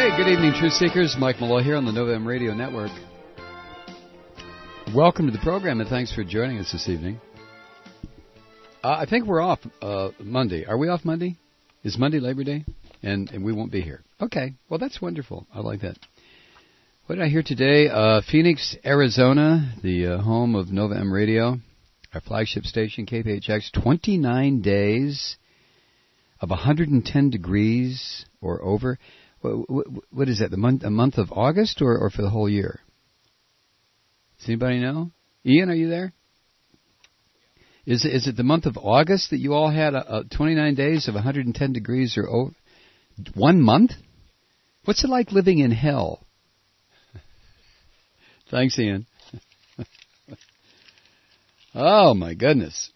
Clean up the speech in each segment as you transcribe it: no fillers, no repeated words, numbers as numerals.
Good evening, Truth Seekers. Mike Malloy here on the Nova M Radio Network. Welcome to the program, and thanks for joining us this evening. I think we're off Monday. Are we off Monday? Is Monday Labor Day? And we won't be here. Okay. Well, that's wonderful. I like that. What did I hear today? Phoenix, Arizona, the home of Nova M Radio, our flagship station, KPHX, 29 days of 110 degrees or over. What is that, a month of August or for the whole year? Does anybody know? Ian, are you there? Is it the month of August that you all had 29 days of 110 degrees or over? 1 month? What's it like living in hell? Thanks, Ian. Oh, my goodness.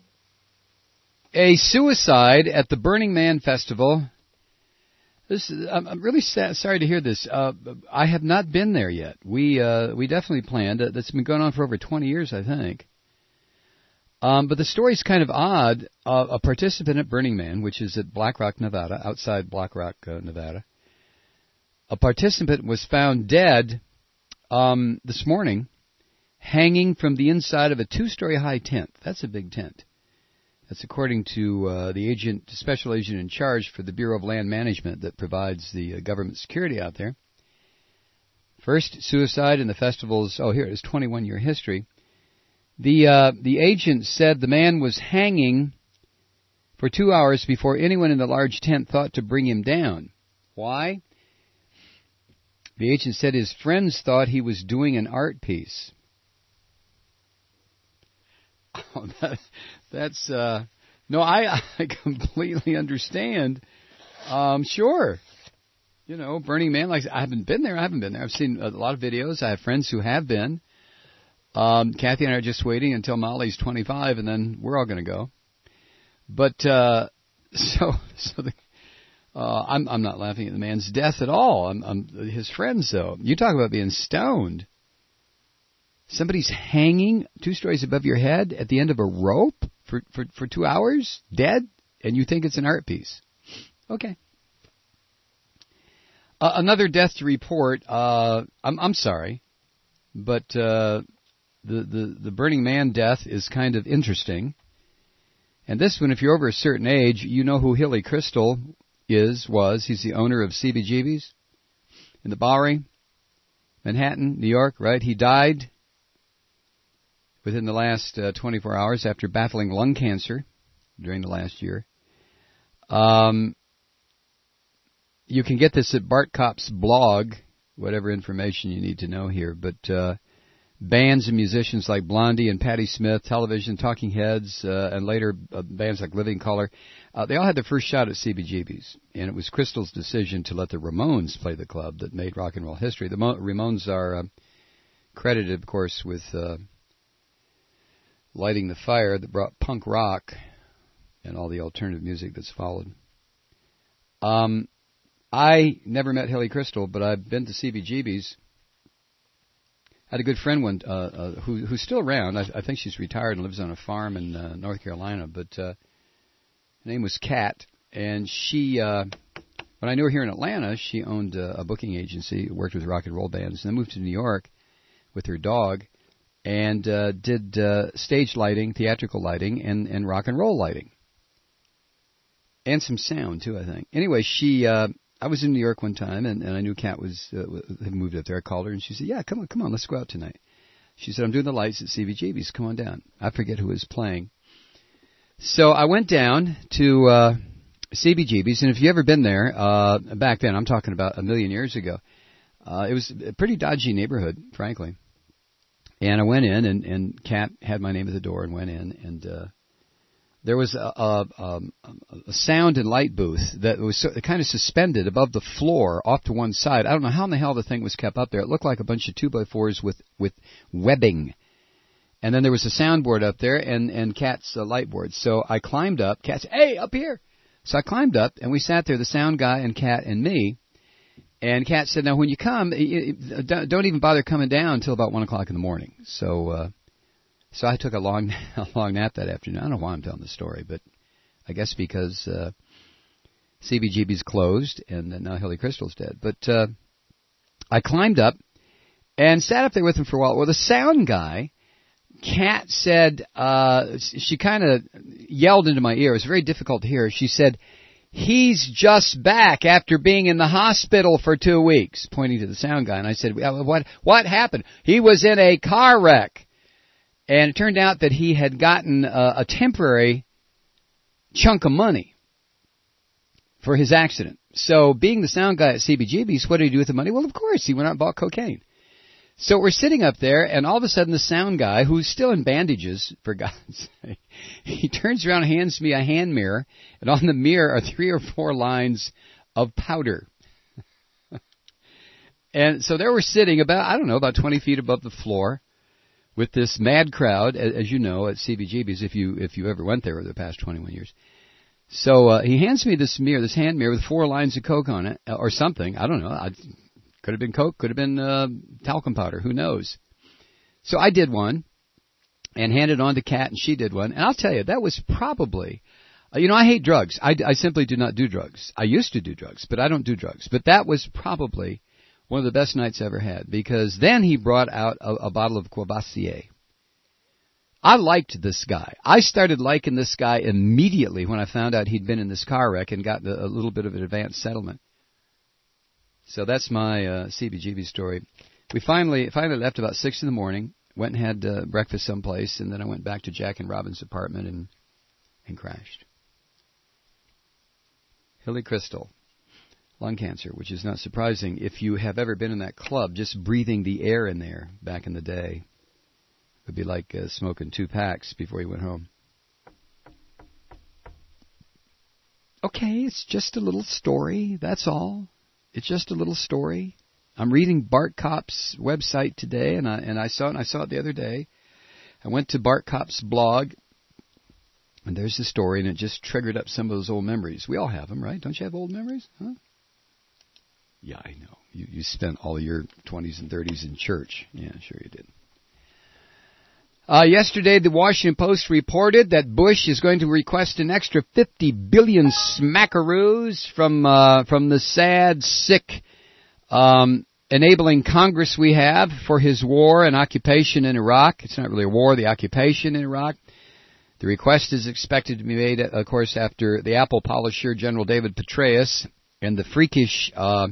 A suicide at the Burning Man Festival. I'm really sorry to hear this. I have not been there yet. We definitely planned. That's been going on for over 20 years, I think. But the story's kind of odd. A participant at Burning Man, which is at Black Rock, Nevada, outside Black Rock, Nevada. A participant was found dead this morning, hanging from the inside of a 2-story high tent. That's a big tent. That's according to the special agent in charge for the Bureau of Land Management that provides the government security out there. First suicide in the festival's, here it is, 21-year history. The agent said the man was hanging for 2 hours before anyone in the large tent thought to bring him down. Why? The agent said his friends thought he was doing an art piece. Oh, that's no, I completely understand. Sure. You know, Burning Man, like I haven't been there. I've seen a lot of videos. I have friends who have been. Kathy and I are just waiting until Molly's 25, and then we're all going to go. But I'm not laughing at the man's death at all. I'm his friends, though. You talk about being stoned. Somebody's hanging 2 stories above your head at the end of a rope for 2 hours, dead, and you think it's an art piece. Okay. Another death to report. I'm sorry, but the Burning Man death is kind of interesting. And this one, if you're over a certain age, you know who Hilly Crystal was. He's the owner of CBGB's in the Bowery, Manhattan, New York, right? He died within the last 24 hours after battling lung cancer during the last year. You can get this at Bart Kopp's blog, whatever information you need to know here. But bands and musicians like Blondie and Patti Smith, Television, Talking Heads, and later bands like Living Colour, they all had their first shot at CBGB's. And it was Crystal's decision to let the Ramones play the club that made rock and roll history. The Ramones are credited, of course, with lighting the fire that brought punk rock and all the alternative music that's followed. I never met Hilly Crystal, but I've been to CBGB's. I had a good friend who's still around. I think she's retired and lives on a farm in North Carolina. But her name was Kat, and she, when I knew her here in Atlanta, she owned a booking agency, worked with rock and roll bands, and then moved to New York with her dog, and did stage lighting, theatrical lighting, and rock and roll lighting. And some sound, too, I think. Anyway, I was in New York one time, and I knew Kat had moved up there. I called her, and she said, yeah, come on, let's go out tonight. She said, I'm doing the lights at CBGB's. Come on down. I forget who was playing. So I went down to CBGB's, and if you've ever been there, back then, I'm talking about a million years ago, it was a pretty dodgy neighborhood, frankly. And I went in, and Kat had my name at the door and went in, and there was a sound and light booth that was kind of suspended above the floor off to one side. I don't know how in the hell the thing was kept up there. It looked like a bunch of 2x4s with webbing. And then there was a soundboard up there and Kat's light board. So I climbed up. Kat said, hey, up here. So I climbed up, and we sat there, the sound guy and Kat and me. And Kat said, now when you come, don't even bother coming down until about 1 o'clock in the morning. So I took a long nap that afternoon. I don't know why I'm telling the story, but I guess because CBGB's closed, and now Hilly Crystal's dead. But I climbed up and sat up there with him for a while. Well, the sound guy, Kat said, she kind of yelled into my ear. It was very difficult to hear. She said, "He's just back after being in the hospital for 2 weeks," pointing to the sound guy. And I said, what happened? He was in a car wreck. And it turned out that he had gotten a temporary chunk of money for his accident. So being the sound guy at CBGB's, what did he do with the money? Well, of course, he went out and bought cocaine. So we're sitting up there, and all of a sudden the sound guy, who's still in bandages, for God's sake, he turns around and hands me a hand mirror, and on the mirror are 3 or 4 lines of powder. And so there we're sitting about 20 feet above the floor with this mad crowd, as you know, at CBGB's, if you ever went there over the past 21 years. So he hands me this hand mirror with 4 lines of coke on it, or something. I don't know. Could have been coke, could have been talcum powder. Who knows? So I did one and handed it on to Kat, and she did one. And I'll tell you, that was probably, I hate drugs. I simply do not do drugs. I used to do drugs, but I don't do drugs. But that was probably one of the best nights I ever had, because then he brought out a bottle of Courvoisier. I liked this guy. I started liking this guy immediately when I found out he'd been in this car wreck and got a little bit of an advanced settlement. So that's my CBGB story. We finally left about 6 in the morning, went and had breakfast someplace, and then I went back to Jack and Robin's apartment and crashed. Hilly Crystal, lung cancer, which is not surprising if you have ever been in that club. Just breathing the air in there back in the day would be like smoking 2 packs before you went home. Okay, it's just a little story, that's all. It's just a little story. I'm reading Bart Kopp's website today, and I saw it the other day. I went to Bart Kopp's blog, and there's the story, and it just triggered up some of those old memories. We all have them, right? Don't you have old memories? Huh? Yeah, I know. You spent all your 20s and 30s in church. Yeah, sure you did. Yesterday, the Washington Post reported that Bush is going to request an extra 50 billion smackaroos from the sad, sick, enabling Congress we have for his war and occupation in Iraq. It's not really a war, the occupation in Iraq. The request is expected to be made, of course, after the Apple polisher, General David Petraeus, and the freakish, I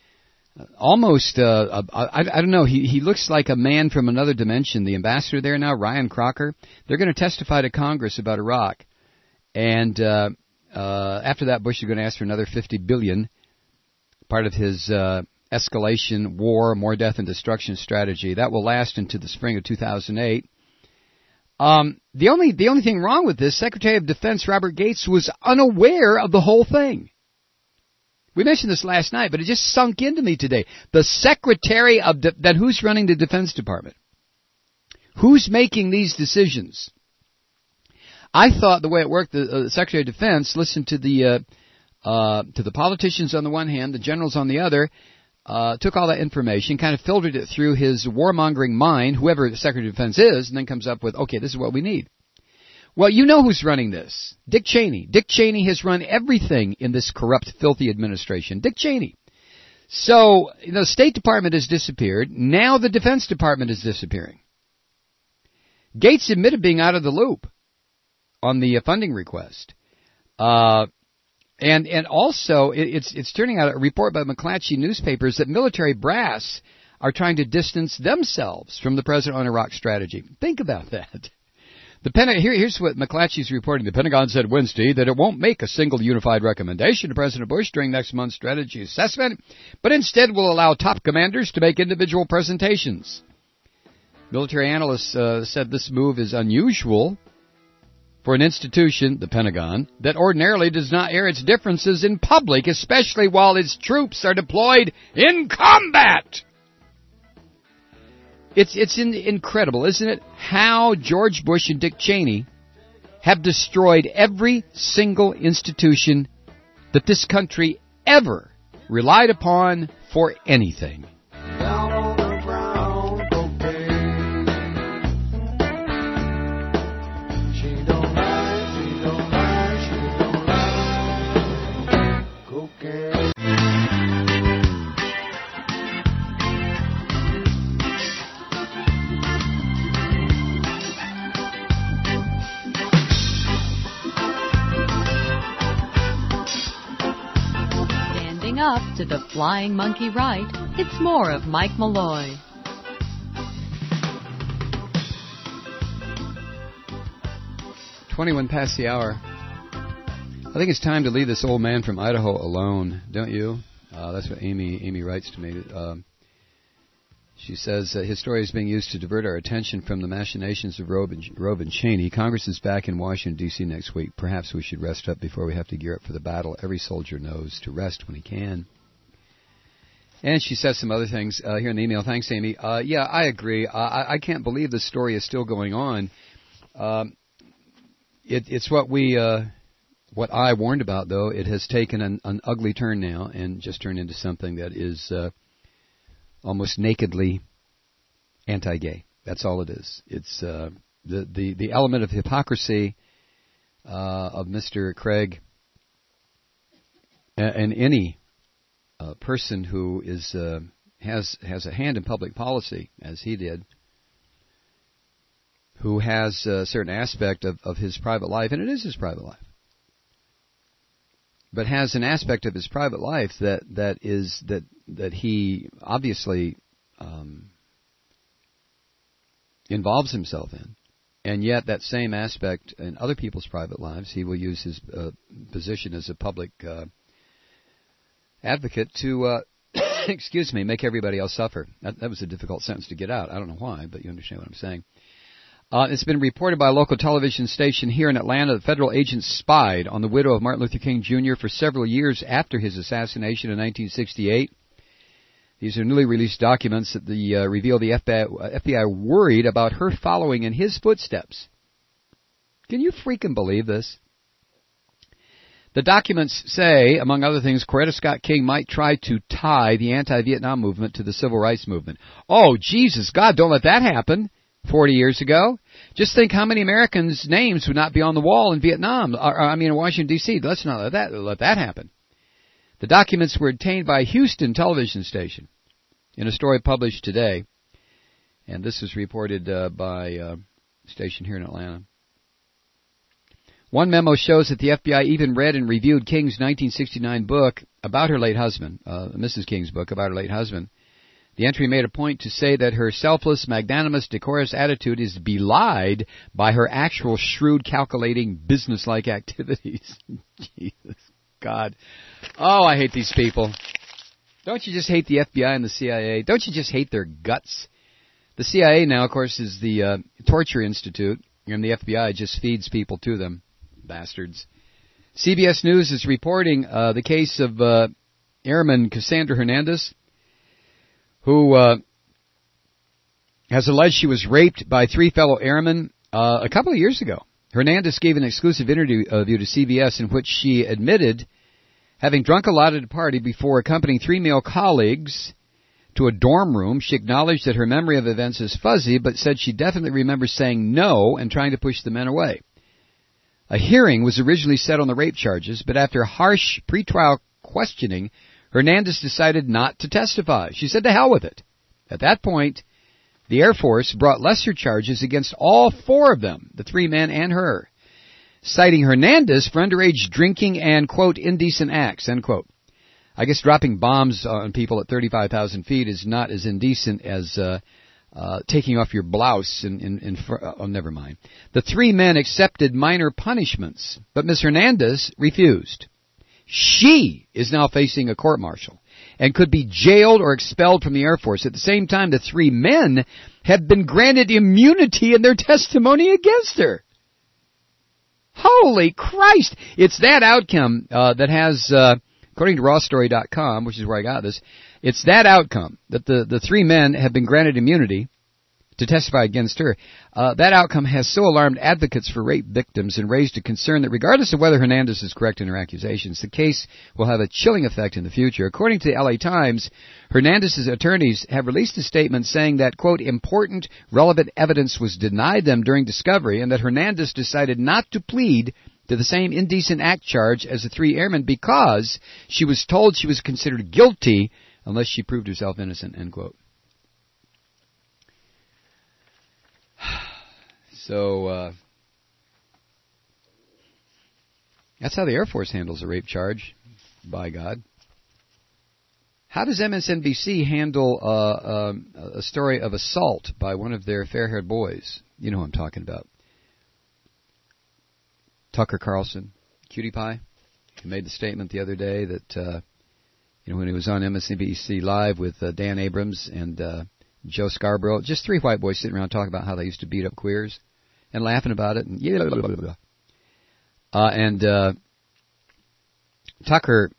don't know, he looks like a man from another dimension. The ambassador there now, Ryan Crocker, they're going to testify to Congress about Iraq. And after that, Bush is going to ask for another $50 billion, part of his escalation, war, more death and destruction strategy. That will last into the spring of 2008. The only thing wrong with this, Secretary of Defense Robert Gates was unaware of the whole thing. We mentioned this last night, but it just sunk into me today. The Secretary of then who's running the Defense Department? Who's making these decisions? I thought the way it worked, the Secretary of Defense listened to the politicians on the one hand, the generals on the other, took all that information, kind of filtered it through his warmongering mind, whoever the Secretary of Defense is, and then comes up with, okay, this is what we need. Well, you know who's running this. Dick Cheney. Dick Cheney has run everything in this corrupt, filthy administration. Dick Cheney. So, the State Department has disappeared. Now the Defense Department is disappearing. Gates admitted being out of the loop on the funding request. And also, it's turning out a report by McClatchy newspapers that military brass are trying to distance themselves from the President on Iraq strategy. Think about that. Here's what McClatchy's reporting. The Pentagon said Wednesday that it won't make a single unified recommendation to President Bush during next month's strategy assessment, but instead will allow top commanders to make individual presentations. Military analysts said this move is unusual for an institution, the Pentagon, that ordinarily does not air its differences in public, especially while its troops are deployed in combat. It's incredible, isn't it, how George Bush and Dick Cheney have destroyed every single institution that this country ever relied upon for anything. up to the Flying Monkey Ride, it's more of Mike Malloy. "21 past the hour. I think it's time to leave this old man from Idaho alone, don't you?" That's what Amy writes to me. She says, his story is being used to divert our attention from the machinations of Rove and Cheney. Congress is back in Washington, D.C. next week. Perhaps we should rest up before we have to gear up for the battle. Every soldier knows to rest when he can. And she says some other things here in the email. Thanks, Amy. Yeah, I agree. I can't believe this story is still going on. It's what what I warned about, though. It has taken an ugly turn now and just turned into something that is almost nakedly anti-gay. That's all it is. It's the element of hypocrisy of Mr. Craig and any person who is has a hand in public policy, as he did, who has a certain aspect of his private life, and it is his private life, but has an aspect of his private life that he obviously involves himself in, and yet that same aspect in other people's private lives, he will use his position as a public advocate to, excuse me, make everybody else suffer. That was a difficult sentence to get out. I don't know why, but you understand what I'm saying. It's been reported by a local television station here in Atlanta that federal agents spied on the widow of Martin Luther King Jr. for several years after his assassination in 1968. These are newly released documents that reveal the FBI worried about her following in his footsteps. Can you freaking believe this? The documents say, among other things, Coretta Scott King might try to tie the anti-Vietnam movement to the civil rights movement. Oh, Jesus, God, don't let that happen. 40 years ago. Just think how many Americans' names would not be on the wall in Vietnam, in Washington, D.C. Let's not let that happen. The documents were obtained by a Houston television station in a story published today, and this was reported by a station here in Atlanta. One memo shows that the FBI even read and reviewed King's 1969 book about her late husband, Mrs. King's book about her late husband. The entry made a point to say that her selfless, magnanimous, decorous attitude is belied by her actual shrewd, calculating, businesslike activities. Jesus, God. Oh, I hate these people. Don't you just hate the FBI and the CIA? Don't you just hate their guts? The CIA now, of course, is the Torture Institute, and the FBI just feeds people to them. Bastards. CBS News is reporting the case of Airman Cassandra Hernandez, who has alleged she was raped by three fellow airmen a couple of years ago. Hernandez gave an exclusive interview to CBS in which she admitted having drunk a lot at a party before accompanying three male colleagues to a dorm room. She acknowledged that her memory of events is fuzzy, but said she definitely remembers saying no and trying to push the men away. A hearing was originally set on the rape charges, but after harsh pretrial questioning, Hernandez decided not to testify. She said to hell with it. At that point, the Air Force brought lesser charges against all four of them, the three men and her, citing Hernandez for underage drinking and, quote, indecent acts, end quote. I guess dropping bombs on people at 35,000 feet is not as indecent as taking off your blouse oh, never mind. The three men accepted minor punishments, but Ms. Hernandez refused. She is now facing a court-martial and could be jailed or expelled from the Air Force. At the same time, the three men have been granted immunity in their testimony against her. Holy Christ! It's that outcome that has, according to rawstory.com, which is where I got this, it's that outcome that the three men have been granted immunity to testify against her. That outcome has so alarmed advocates for rape victims and raised a concern that regardless of whether Hernandez is correct in her accusations, the case will have a chilling effect in the future. According to the LA Times, Hernandez's attorneys have released a statement saying that, quote, important, relevant evidence was denied them during discovery and that Hernandez decided not to plead to the same indecent act charge as the three airmen because she was told she was considered guilty unless she proved herself innocent, end quote. So, that's how the Air Force handles a rape charge, by God. How does MSNBC handle a story of assault by one of their fair-haired boys? You know who I'm talking about. Tucker Carlson, Cutie Pie. He made the statement the other day that when he was on MSNBC Live with Dan Abrams and Joe Scarborough, just three white boys sitting around talking about how they used to beat up queers and laughing about it. And Tucker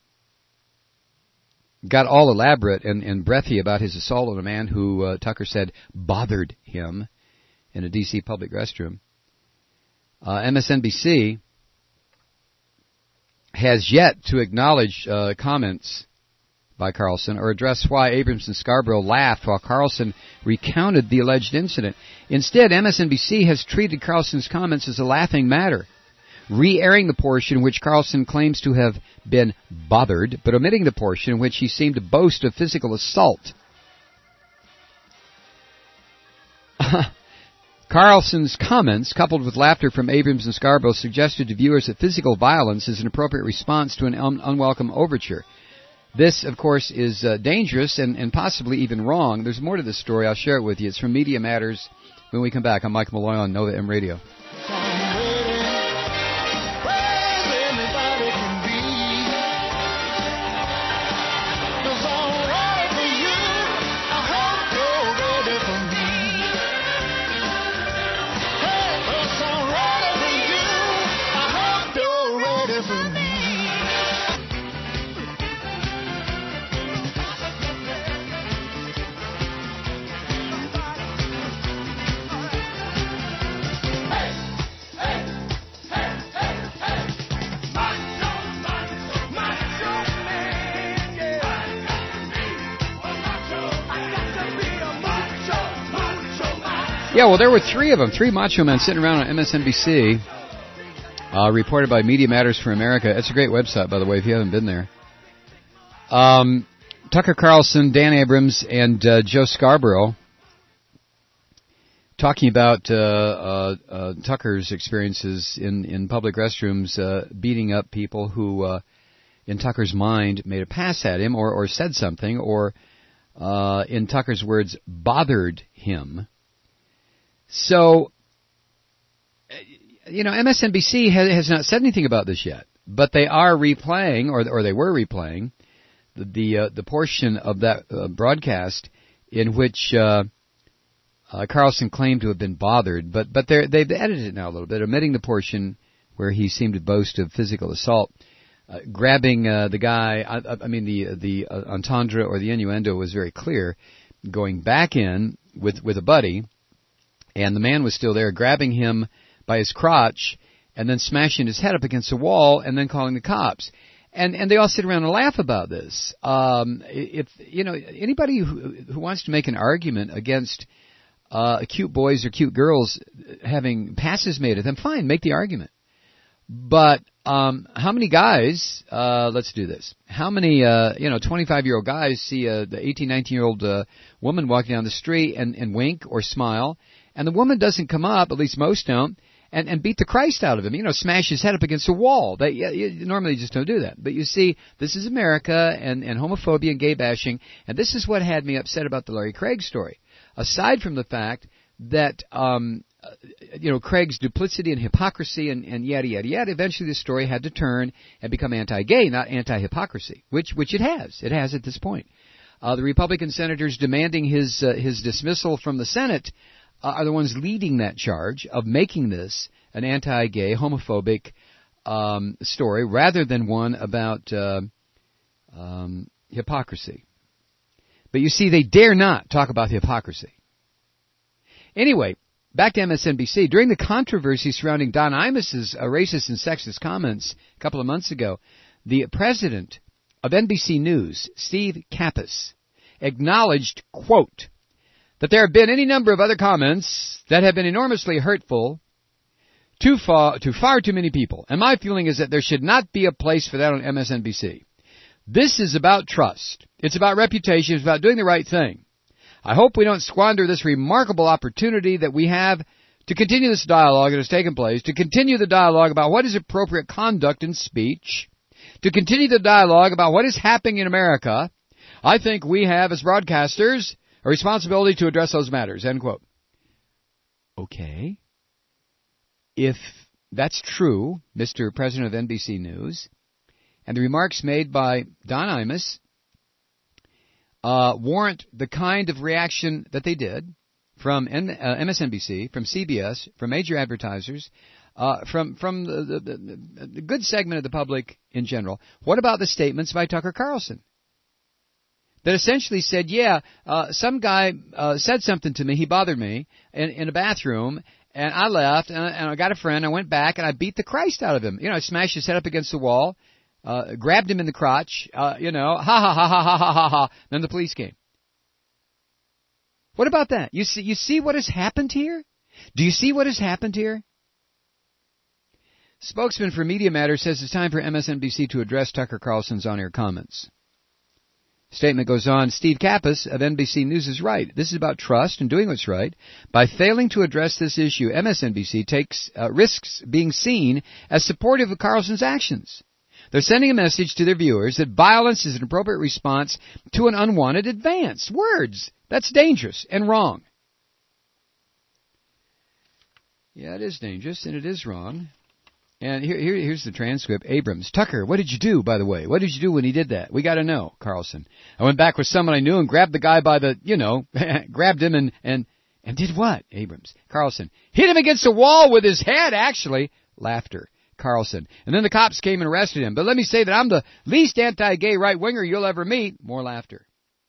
got all elaborate and breathy about his assault on a man who Tucker said bothered him in a D.C. public restroom. MSNBC has yet to acknowledge comments by Carlson or address why Abrams and Scarborough laughed while Carlson recounted the alleged incident. Instead, MSNBC has treated Carlson's comments as a laughing matter, re-airing the portion in which Carlson claims to have been bothered, but omitting the portion in which he seemed to boast of physical assault. Carlson's comments, coupled with laughter from Abrams and Scarborough, suggested to viewers that physical violence is an appropriate response to an unwelcome overture. This, of course, is dangerous and possibly even wrong. There's more to this story. I'll share it with you. It's from Media Matters. When we come back, I'm Mike Malloy on Nova M Radio. Yeah, well, there were three of them, three macho men sitting around on MSNBC, reported by Media Matters for America. It's a great website, by the way, if you haven't been there. Tucker Carlson, Dan Abrams, and Joe Scarborough talking about Tucker's experiences in public restrooms, beating up people who, in Tucker's mind, made a pass at him or said something or, in Tucker's words, bothered him. So, MSNBC has not said anything about this yet, but they are replaying, or they were replaying, the portion of that broadcast in which Carlson claimed to have been bothered, but they've edited it now a little bit, omitting the portion where he seemed to boast of physical assault, grabbing the guy. The entendre or the innuendo was very clear, going back in with a buddy. And the man was still there, grabbing him by his crotch and then smashing his head up against a wall and then calling the cops. And they all sit around and laugh about this. If anybody who wants to make an argument against cute boys or cute girls having passes made at them, fine, make the argument. But how many guys, let's do this, how many 25-year-old guys see the 18, 19-year-old woman walking down the street and wink or smile, and the woman doesn't come up, at least most don't, and beat the Christ out of him, smash his head up against a wall. You normally just don't do that. But you see, this is America and homophobia and gay bashing, and this is what had me upset about the Larry Craig story. Aside from the fact that, Craig's duplicity and hypocrisy and yada, yada, yada, eventually the story had to turn and become anti-gay, not anti-hypocrisy, which it has. It has at this point. The Republican senators demanding his dismissal from the Senate are the ones leading that charge of making this an anti-gay, homophobic story rather than one about hypocrisy. But you see, they dare not talk about hypocrisy. Anyway, back to MSNBC. During the controversy surrounding Don Imus's racist and sexist comments a couple of months ago, the president of NBC News, Steve Kappas, acknowledged, quote, that there have been any number of other comments that have been enormously hurtful to far too many people. And my feeling is that there should not be a place for that on MSNBC. This is about trust. It's about reputation. It's about doing the right thing. I hope we don't squander this remarkable opportunity that we have to continue this dialogue that has taken place, to continue the dialogue about what is appropriate conduct in speech, to continue the dialogue about what is happening in America. I think we have, as broadcasters, a responsibility to address those matters, end quote. Okay. If that's true, Mr. President of NBC News, and the remarks made by Don Imus warrant the kind of reaction that they did from MSNBC, from CBS, from major advertisers, from the good segment of the public in general, what about the statements by Tucker Carlson that essentially said, some guy said something to me, he bothered me in a bathroom, and I left, and I got a friend, I went back, and I beat the Christ out of him. I smashed his head up against the wall, grabbed him in the crotch, ha ha ha ha ha ha ha. Then the police came. What about that? You see what has happened here? Do you see what has happened here? Spokesman for Media Matters says it's time for MSNBC to address Tucker Carlson's on-air comments. Statement goes on, Steve Kappas of NBC News is right. This is about trust and doing what's right. By failing to address this issue, MSNBC risks being seen as supportive of Carlson's actions. They're sending a message to their viewers that violence is an appropriate response to an unwanted advance. Words. That's dangerous and wrong. Yeah, it is dangerous and it is wrong. And here's the transcript. Abrams, Tucker, what did you do, by the way? What did you do when he did that? We got to know. Carlson, I went back with someone I knew and grabbed the guy by the, grabbed him and did what? Abrams, Carlson, hit him against the wall with his head, actually. Laughter. Carlson, and then the cops came and arrested him. But let me say that I'm the least anti-gay right-winger you'll ever meet. More laughter.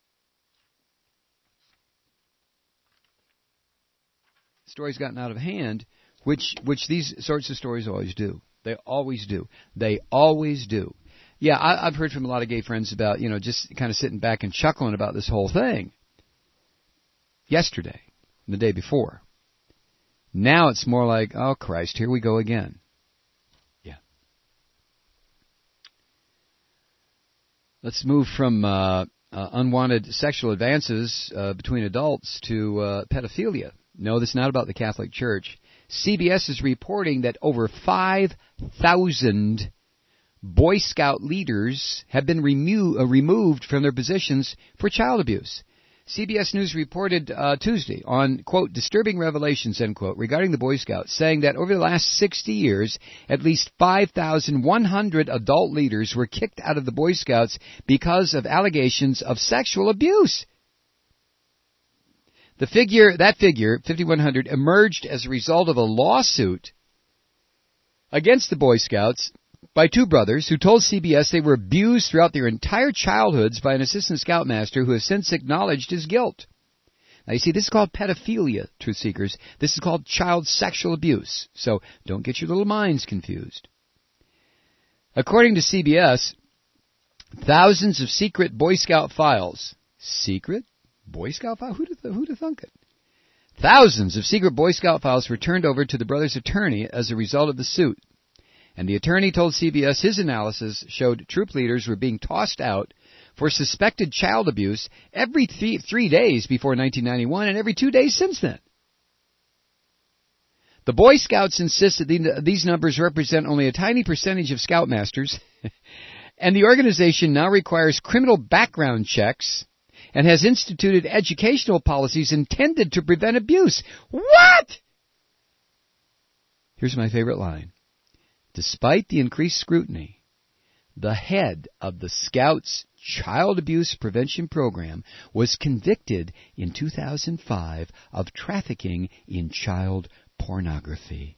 The story's gotten out of hand, which these sorts of stories always do. They always do. They always do. Yeah, I've heard from a lot of gay friends about, just kind of sitting back and chuckling about this whole thing. Yesterday, the day before. Now it's more like, oh, Christ, here we go again. Let's move from unwanted sexual advances between adults to pedophilia. No, this is not about the Catholic Church. CBS is reporting that over 5,000 Boy Scout leaders have been removed from their positions for child abuse. CBS News reported Tuesday on, quote, disturbing revelations, end quote, regarding the Boy Scouts, saying that over the last 60 years, at least 5,100 adult leaders were kicked out of the Boy Scouts because of allegations of sexual abuse. That figure, 5,100, emerged as a result of a lawsuit against the Boy Scouts by two brothers who told CBS they were abused throughout their entire childhoods by an assistant scoutmaster who has since acknowledged his guilt. Now, you see, this is called pedophilia, truth seekers. This is called child sexual abuse. So don't get your little minds confused. According to CBS, thousands of secret Boy Scout files. Secret Boy Scout files? Who'd have thunk it? Thousands of secret Boy Scout files were turned over to the brothers' attorney as a result of the suit. And the attorney told CBS his analysis showed troop leaders were being tossed out for suspected child abuse every 3 days before 1991 and every 2 days since then. The Boy Scouts insist that these numbers represent only a tiny percentage of scoutmasters, and the organization now requires criminal background checks and has instituted educational policies intended to prevent abuse. What? Here's my favorite line. Despite the increased scrutiny, the head of the Scouts Child Abuse Prevention Program was convicted in 2005 of trafficking in child pornography.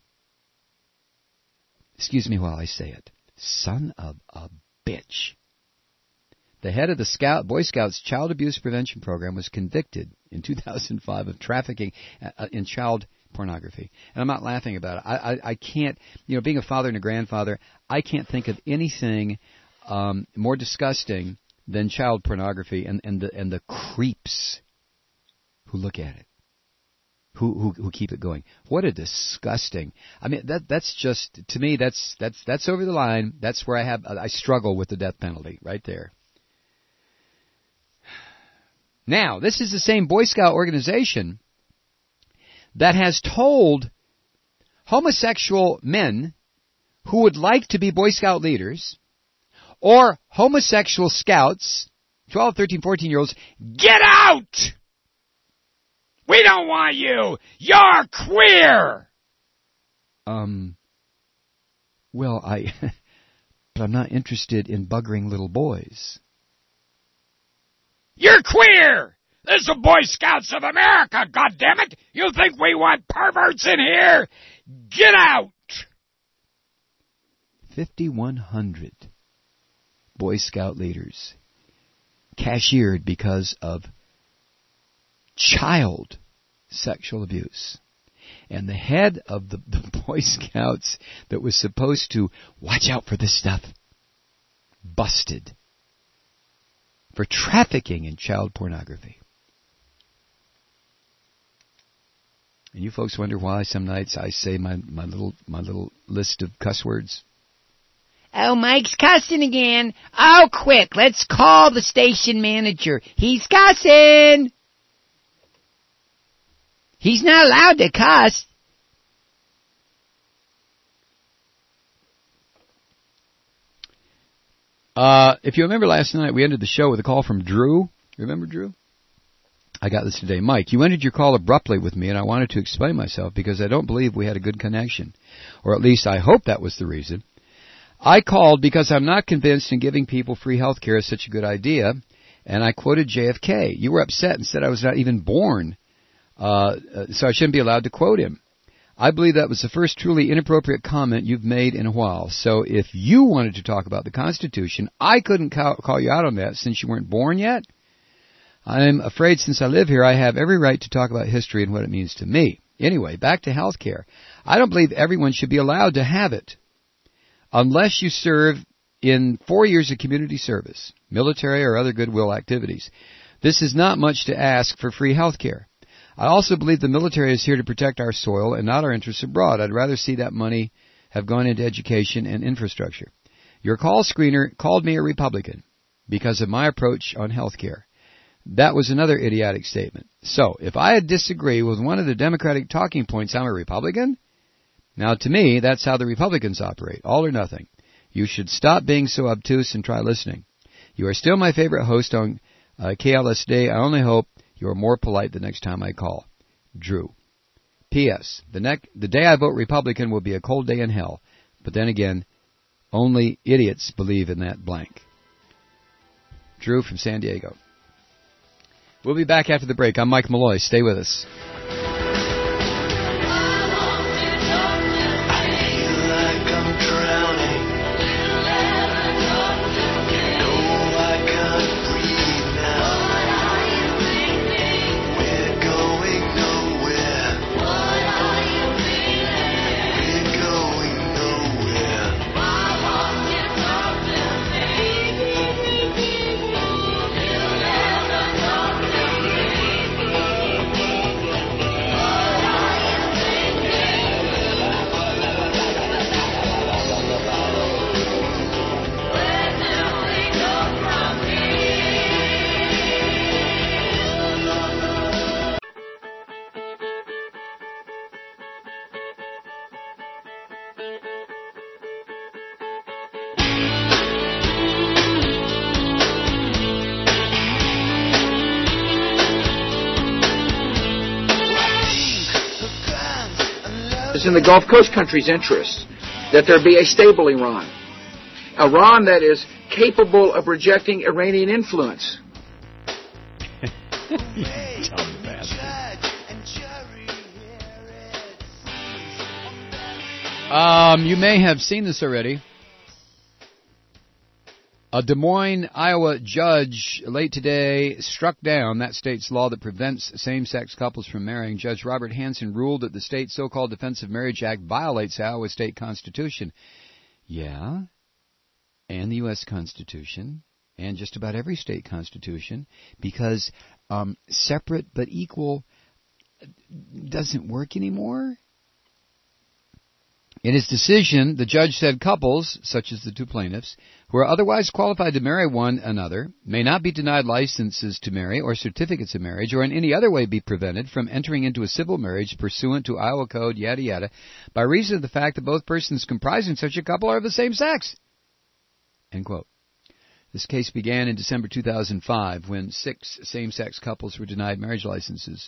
Excuse me while I say it. Son of a bitch. The head of the Boy Scouts Child Abuse Prevention Program was convicted in 2005 of trafficking in child pornography. And I'm not laughing about it. I can't, being a father and a grandfather, I can't think of anything more disgusting than child pornography and the creeps who look at it, who keep it going. What a disgusting. I mean, that's just, to me, that's over the line. That's where I struggle with the death penalty right there. Now, this is the same Boy Scout organization that has told homosexual men who would like to be Boy Scout leaders or homosexual scouts 12, 13, 14-year-olds, get out! We don't want you! You're queer! Well, but I'm not interested in buggering little boys. You're queer! This is the Boy Scouts of America, goddammit! You think we want perverts in here? Get out! 5,100 Boy Scout leaders cashiered because of child sexual abuse. And the head of the Boy Scouts that was supposed to watch out for this stuff busted for trafficking in child pornography. And you folks wonder why some nights I say my little list of cuss words. Oh, Mike's cussing again. Oh, quick, let's call the station manager. He's cussing. He's not allowed to cuss. If you remember last night, we ended the show with a call from Drew. Remember Drew? I got this today. Mike, you ended your call abruptly with me, and I wanted to explain myself because I don't believe we had a good connection. Or at least I hope that was the reason. I called because I'm not convinced in giving people free health care is such a good idea, and I quoted JFK. You were upset and said I was not even born, so I shouldn't be allowed to quote him. I believe that was the first truly inappropriate comment you've made in a while. So if you wanted to talk about the Constitution, I couldn't call you out on that since you weren't born yet. I'm afraid since I live here, I have every right to talk about history and what it means to me. Anyway, back to health care. I don't believe everyone should be allowed to have it unless you serve in 4 years of community service, military or other goodwill activities. This is not much to ask for free health care. I also believe the military is here to protect our soil and not our interests abroad. I'd rather see that money have gone into education and infrastructure. Your call screener called me a Republican because of my approach on health care. That was another idiotic statement. So, if I disagree with one of the Democratic talking points, I'm a Republican? Now, to me, that's how the Republicans operate, all or nothing. You should stop being so obtuse and try listening. You are still my favorite host on KLSD. I only hope you are more polite the next time I call. Drew. P.S. The day I vote Republican will be a cold day in hell. But then again, only idiots believe in that blank. Drew from San Diego. We'll be back after the break. I'm Mike Malloy. Stay with us. In the Gulf Coast countries' interests that there be a stable Iran that is capable of rejecting Iranian influence. You may have seen this already. A Des Moines, Iowa judge late today struck down that state's law that prevents same-sex couples from marrying. Judge Robert Hansen ruled that the state's so-called Defense of Marriage Act violates the Iowa state constitution. Yeah, and the U.S. Constitution, and just about every state constitution, because separate but equal doesn't work anymore. In his decision, the judge said couples, such as the two plaintiffs, who are otherwise qualified to marry one another, may not be denied licenses to marry or certificates of marriage or in any other way be prevented from entering into a civil marriage pursuant to Iowa Code, yada yada, by reason of the fact that both persons comprising such a couple are of the same sex. End quote. This case began in December 2005 when 6 same-sex couples were denied marriage licenses.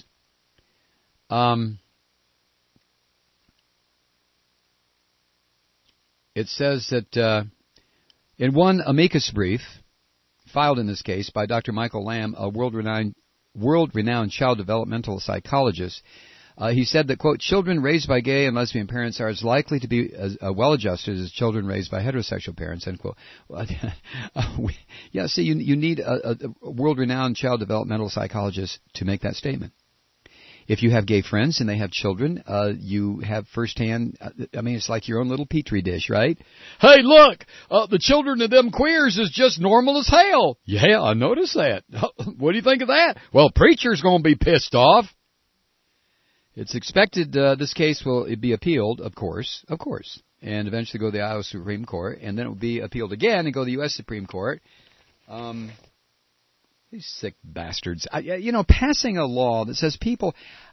It says that in one amicus brief filed in this case by Dr. Michael Lamb, a world-renowned child developmental psychologist, he said that, quote, children raised by gay and lesbian parents are as likely to be as well-adjusted as children raised by heterosexual parents, end quote. Yeah, see, you need a world-renowned child developmental psychologist to make that statement. If you have gay friends and they have children, you have firsthand, it's like your own little petri dish, right? Hey, look, the children of them queers is just normal as hell. Yeah, I noticed that. What do you think of that? Well, preacher's going to be pissed off. It's expected this case will be appealed, of course, and eventually go to the Iowa Supreme Court, and then it will be appealed again and go to the U.S. Supreme Court. These sick bastards. Passing a law that says people...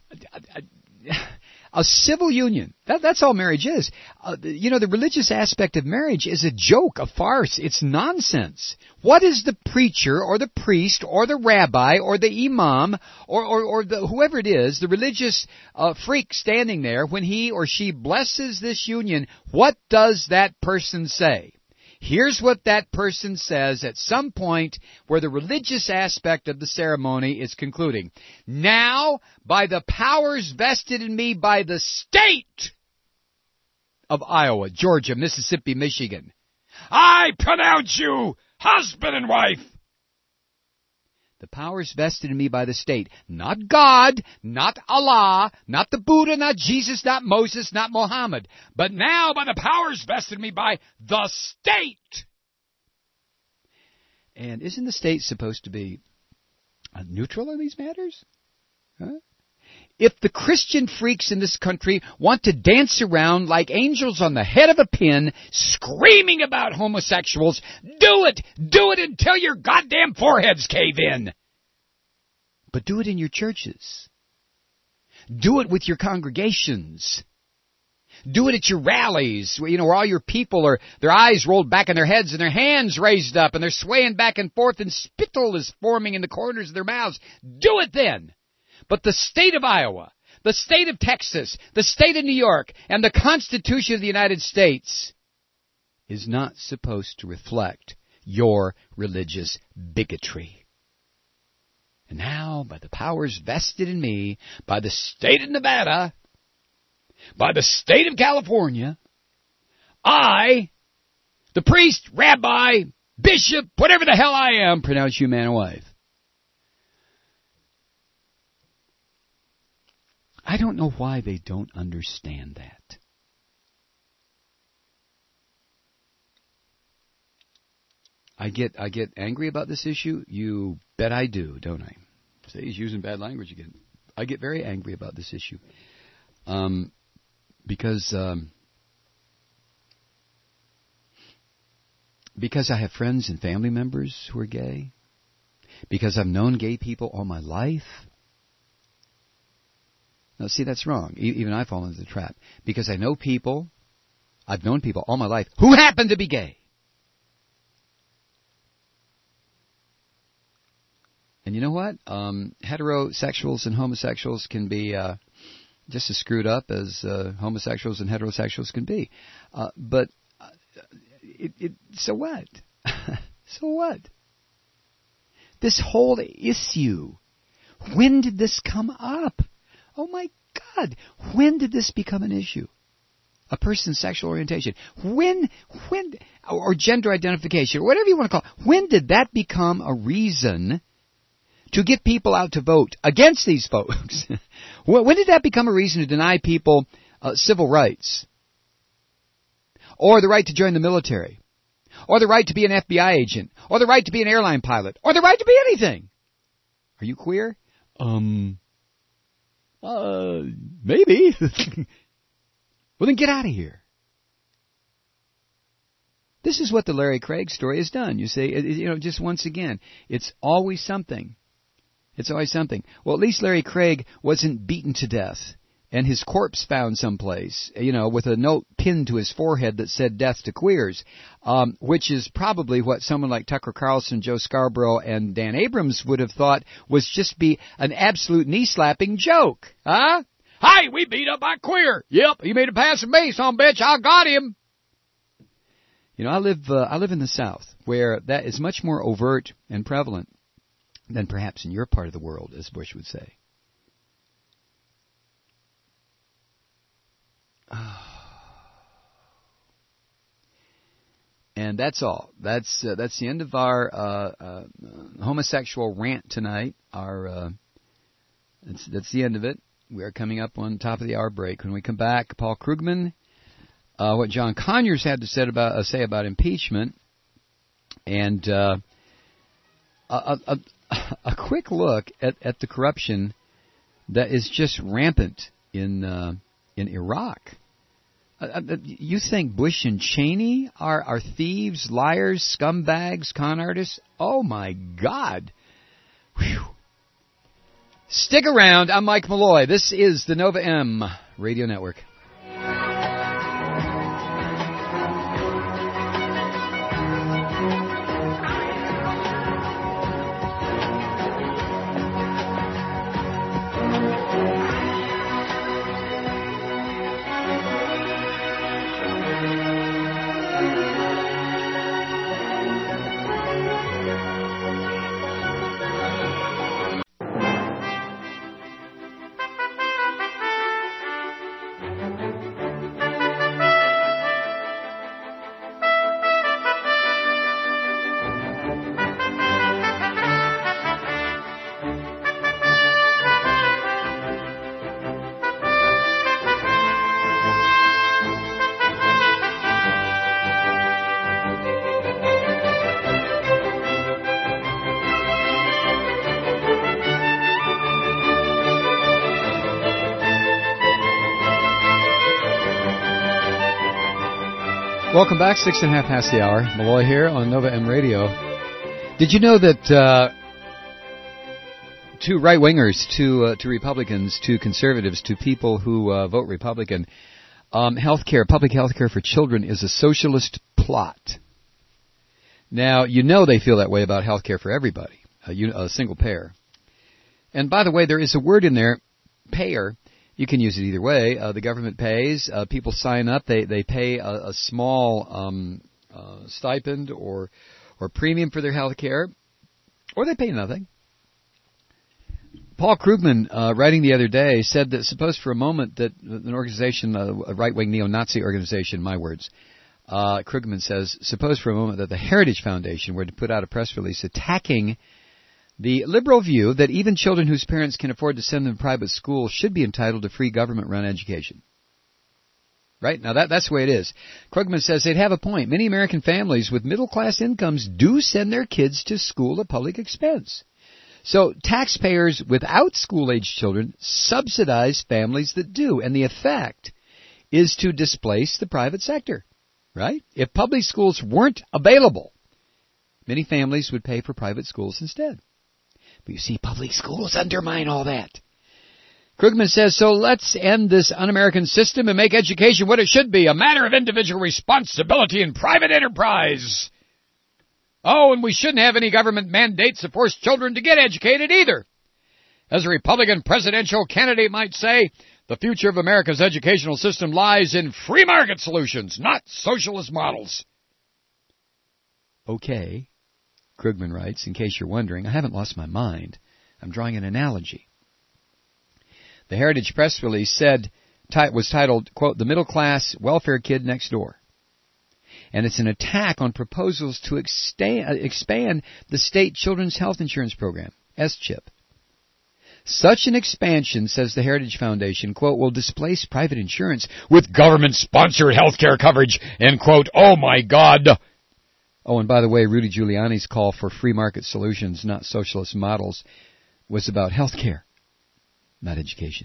A civil union. That's all marriage is. The religious aspect of marriage is a joke, a farce. It's nonsense. What is the preacher or the priest or the rabbi or the imam or the whoever it is, the religious freak standing there, when he or she blesses this union, what does that person say? Here's what that person says at some point where the religious aspect of the ceremony is concluding. Now, by the powers vested in me by the state of Iowa, Georgia, Mississippi, Michigan, I pronounce you husband and wife. The powers vested in me by the state. Not God, not Allah, not the Buddha, not Jesus, not Moses, not Muhammad. But now by the powers vested in me by the state. And isn't the state supposed to be neutral in these matters? Huh? If the Christian freaks in this country want to dance around like angels on the head of a pin, screaming about homosexuals, do it! Do it until your goddamn foreheads cave in! But do it in your churches. Do it with your congregations. Do it at your rallies, where all your people are, their eyes rolled back in their heads and their hands raised up and they're swaying back and forth and spittle is forming in the corners of their mouths. Do it then! But the state of Iowa, the state of Texas, the state of New York, and the Constitution of the United States is not supposed to reflect your religious bigotry. And now, by the powers vested in me, by the state of Nevada, by the state of California, I, the priest, rabbi, bishop, whatever the hell I am, pronounce you man and wife. I don't know why they don't understand that. I get angry about this issue. You bet I do, don't I? Say he's using bad language again. I get very angry about this issue. Because I have friends and family members who are gay. Because I've known gay people all my life. Now, see, that's wrong. Even I fall into the trap. Because I've known people all my life who happen to be gay. And you know what? Heterosexuals and homosexuals can be just as screwed up as homosexuals and heterosexuals can be. But so what? So what? This whole issue, when did this come up? Oh my God, when did this become an issue? A person's sexual orientation. When, or gender identification, or whatever you want to call it. When did that become a reason to get people out to vote against these folks? When did that become a reason to deny people civil rights? Or the right to join the military? Or the right to be an FBI agent? Or the right to be an airline pilot? Or the right to be anything? Are you queer? Maybe. Well, then get out of here. This is what the Larry Craig story has done. You see, just once again, it's always something. It's always something. Well, at least Larry Craig wasn't beaten to death and his corpse found someplace, with a note pinned to his forehead that said "Death to Queers," which is probably what someone like Tucker Carlson, Joe Scarborough, and Dan Abrams would have thought was just be an absolute knee-slapping joke. Huh? Hey, we beat up by queer. Yep, he made a pass at me, son bitch. I got him. I live in the South, where that is much more overt and prevalent than perhaps in your part of the world, as Bush would say. And that's all. That's the end of our homosexual rant tonight. That's the end of it. We are coming up on top of the hour break. When we come back, Paul Krugman, what John Conyers had to say about impeachment, and a quick look at the corruption that is just rampant in Iraq. You think Bush and Cheney are thieves, liars, scumbags, con artists? Oh, my God. Whew. Stick around. I'm Mike Malloy. This is the Nova M Radio Network. Welcome back, 6:30 past the hour. Malloy here on Nova M Radio. Did you know that to right-wingers, to Republicans, to conservatives, to people who vote Republican, public health care for children is a socialist plot? Now, they feel that way about health care for everybody, a single payer. And by the way, there is a word in there, payer. You can use it either way. The government pays. People sign up. They pay a small stipend or premium for their health care, or they pay nothing. Paul Krugman, writing the other day, said that suppose for a moment that an organization, a right-wing neo-Nazi organization, my words, Krugman says, suppose for a moment that the Heritage Foundation were to put out a press release attacking the liberal view that even children whose parents can afford to send them to private schools should be entitled to free government-run education. Right? Now, that's the way it is. Krugman says they'd have a point. Many American families with middle-class incomes do send their kids to school at public expense. So taxpayers without school-age children subsidize families that do, and the effect is to displace the private sector. Right? If public schools weren't available, many families would pay for private schools instead. But you see, public schools undermine all that. Krugman says, so let's end this un-American system and make education what it should be, a matter of individual responsibility and private enterprise. Oh, and we shouldn't have any government mandates to force children to get educated either. As a Republican presidential candidate might say, the future of America's educational system lies in free market solutions, not socialist models. Okay. Krugman writes, in case you're wondering, I haven't lost my mind. I'm drawing an analogy. The Heritage press release was titled, quote, The Middle Class Welfare Kid Next Door. And it's an attack on proposals to expand the state children's health insurance program, SCHIP. Such an expansion, says the Heritage Foundation, quote, will displace private insurance with government-sponsored health care coverage, end quote. Oh, my God. Oh, and by the way, Rudy Giuliani's call for free market solutions, not socialist models, was about health care, not education.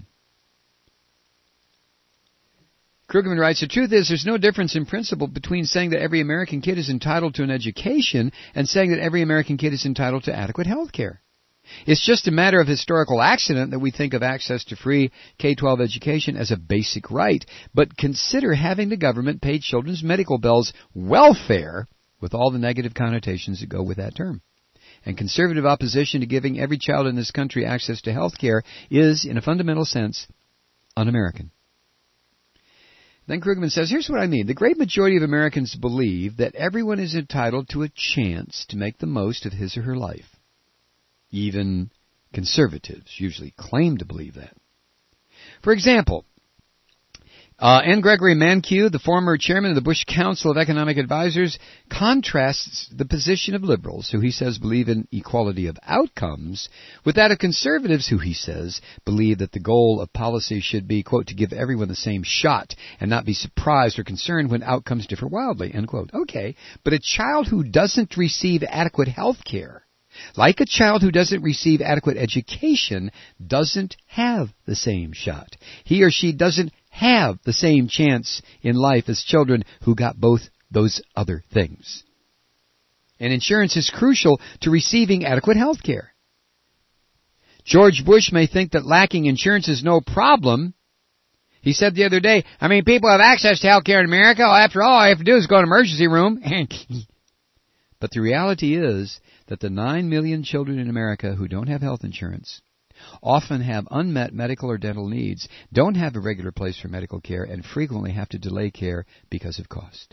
Krugman writes, the truth is there's no difference in principle between saying that every American kid is entitled to an education and saying that every American kid is entitled to adequate health care. It's just a matter of historical accident that we think of access to free K-12 education as a basic right. But consider having the government pay children's medical bills welfare with all the negative connotations that go with that term. And conservative opposition to giving every child in this country access to health care is, in a fundamental sense, un-American. Then Krugman says, here's what I mean. The great majority of Americans believe that everyone is entitled to a chance to make the most of his or her life. Even conservatives usually claim to believe that. For example, N. Gregory Mankiw, the former chairman of the Bush Council of Economic Advisors, contrasts the position of liberals, who he says believe in equality of outcomes, with that of conservatives, who he says believe that the goal of policy should be, quote, to give everyone the same shot and not be surprised or concerned when outcomes differ wildly, end quote. Okay, but a child who doesn't receive adequate health care, like a child who doesn't receive adequate education, doesn't have the same shot. He or she doesn't have the same chance in life as children who got both those other things. And insurance is crucial to receiving adequate health care. George Bush may think that lacking insurance is no problem. He said the other day, people have access to health care in America. After all I have to do is go to an emergency room. But the reality is that the 9 million children in America who don't have health insurance often have unmet medical or dental needs, don't have a regular place for medical care, and frequently have to delay care because of cost.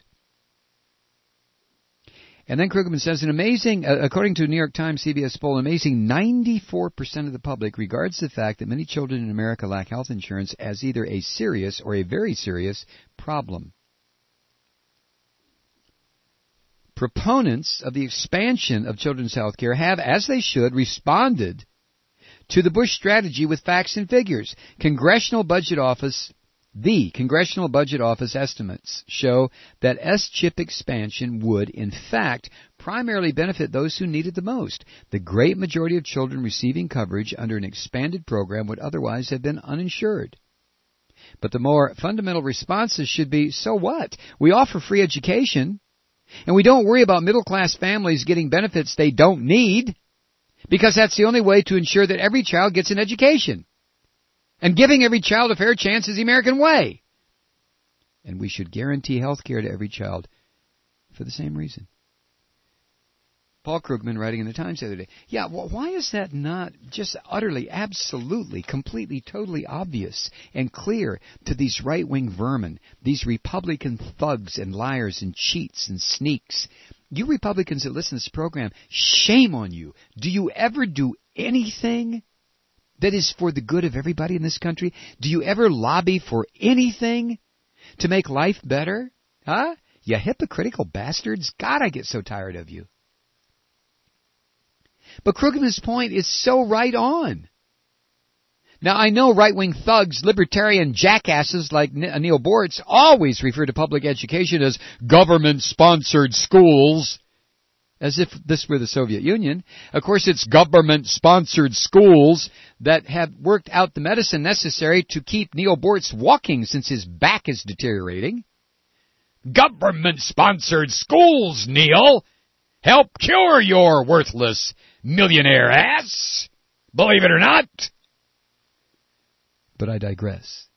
And then Krugman says, according to a New York Times CBS poll, an amazing 94% of the public regards the fact that many children in America lack health insurance as either a serious or a very serious problem. Proponents of the expansion of children's health care have, as they should, responded to the Bush strategy with facts and figures. The Congressional Budget Office estimates show that S-chip expansion would, in fact, primarily benefit those who need it the most. The great majority of children receiving coverage under an expanded program would otherwise have been uninsured. But the more fundamental responses should be, so what? We offer free education, and we don't worry about middle-class families getting benefits they don't need, because that's the only way to ensure that every child gets an education. And giving every child a fair chance is the American way. And we should guarantee health care to every child for the same reason. Paul Krugman, writing in the Times the other day, why is that not just utterly, absolutely, completely, totally obvious and clear to these right-wing vermin, these Republican thugs and liars and cheats and sneaks? You Republicans that listen to this program, shame on you. Do you ever do anything that is for the good of everybody in this country? Do you ever lobby for anything to make life better? Huh? You hypocritical bastards. God, I get so tired of you. But Krugman's point is so right on. Now, I know right-wing thugs, libertarian jackasses like Neil Boortz always refer to public education as government-sponsored schools, as if this were the Soviet Union. Of course, it's government-sponsored schools that have worked out the medicine necessary to keep Neil Boortz walking since his back is deteriorating. Government-sponsored schools, Neil, help cure your worthless millionaire ass, believe it or not. But I digress.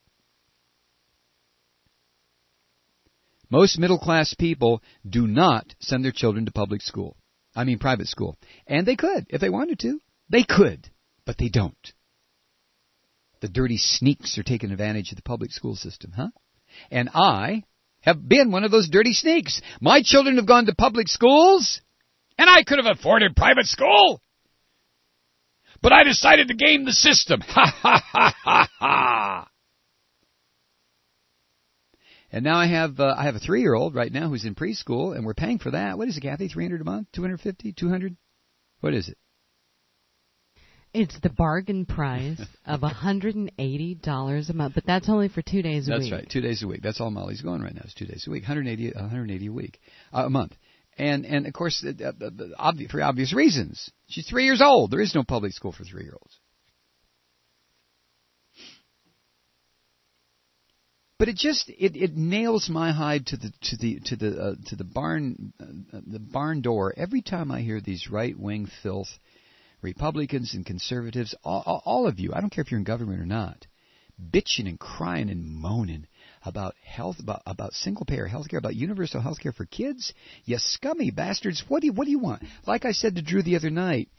Most middle-class people do not send their children to private school. And they could, if they wanted to. They could, but they don't. The dirty sneaks are taking advantage of the public school system, huh? And I have been one of those dirty sneaks. My children have gone to public schools, and I could have afforded private school. But I decided to game the system. Ha, ha, ha, ha, ha. And now I have a 3-year-old right now who's in preschool, and we're paying for that. What is it, Kathy? $300 a month? $250? $200? What is it? It's the bargain price of $180 a month, but that's only for 2 days a week. That's right, 2 days a week. That's all Molly's going right now is 2 days a week, $180 a week, a month. And of course, for obvious reasons. She's 3 years old. There is no public school for 3-year-olds. But it nails my hide to the barn door every time I hear these right-wing filth Republicans and conservatives, all of you, I don't care if you're in government or not, bitching and crying and moaning about health, about single-payer health care, about universal health care for kids. You scummy bastards. What do you want? Like I said to Drew the other night,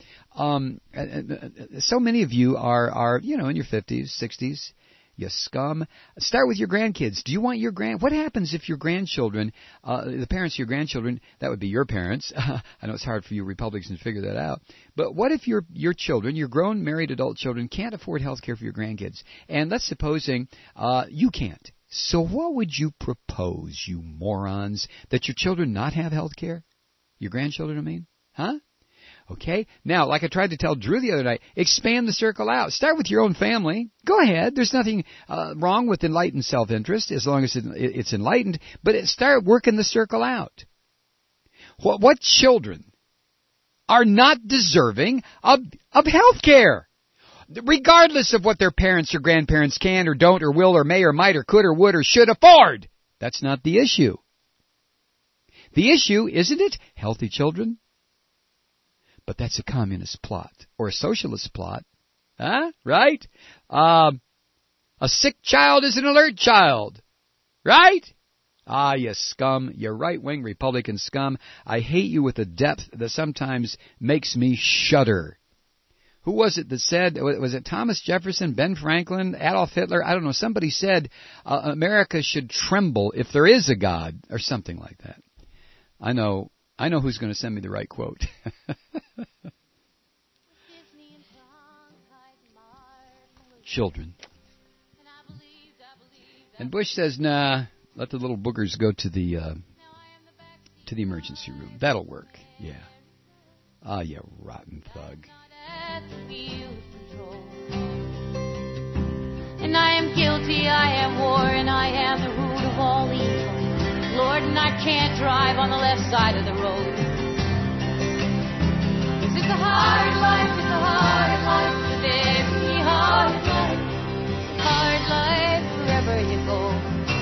so many of you are in your 50s, 60s. You scum. Start with your grandkids. Do you want what happens if your grandchildren, the parents of your grandchildren, that would be your parents. I know it's hard for you Republicans to figure that out. But what if your children, your grown married adult children, can't afford health care for your grandkids? And let's supposing you can't. So what would you propose, you morons, that your children not have health care? Your grandchildren, I mean? Huh? Okay? Now, like I tried to tell Drew the other night, expand the circle out. Start with your own family. Go ahead. There's nothing wrong with enlightened self-interest as long as it's enlightened. But start working the circle out. What children are not deserving of health care? Regardless of what their parents or grandparents can or don't or will or may or might or could or would or should afford. That's not the issue. The issue, isn't it? Healthy children. But that's a communist plot or a socialist plot. Huh? Right? A sick child is an alert child. Right? Ah, you scum. You right-wing Republican scum. I hate you with a depth that sometimes makes me shudder. Who was it that said, was it Thomas Jefferson, Ben Franklin, Adolf Hitler? I don't know. Somebody said America should tremble if there is a God or something like that. I know who's going to send me the right quote. Children. And Bush says, nah, let the little boogers go to the emergency room. That'll work. Yeah. Ah, you rotten thug. And I am guilty, I am war, and I am the root of all evil. Lord, and I can't drive on the left side of the road. 'Cause it's a hard life, it's a hard life, it's a very hard life. Hard life wherever you go.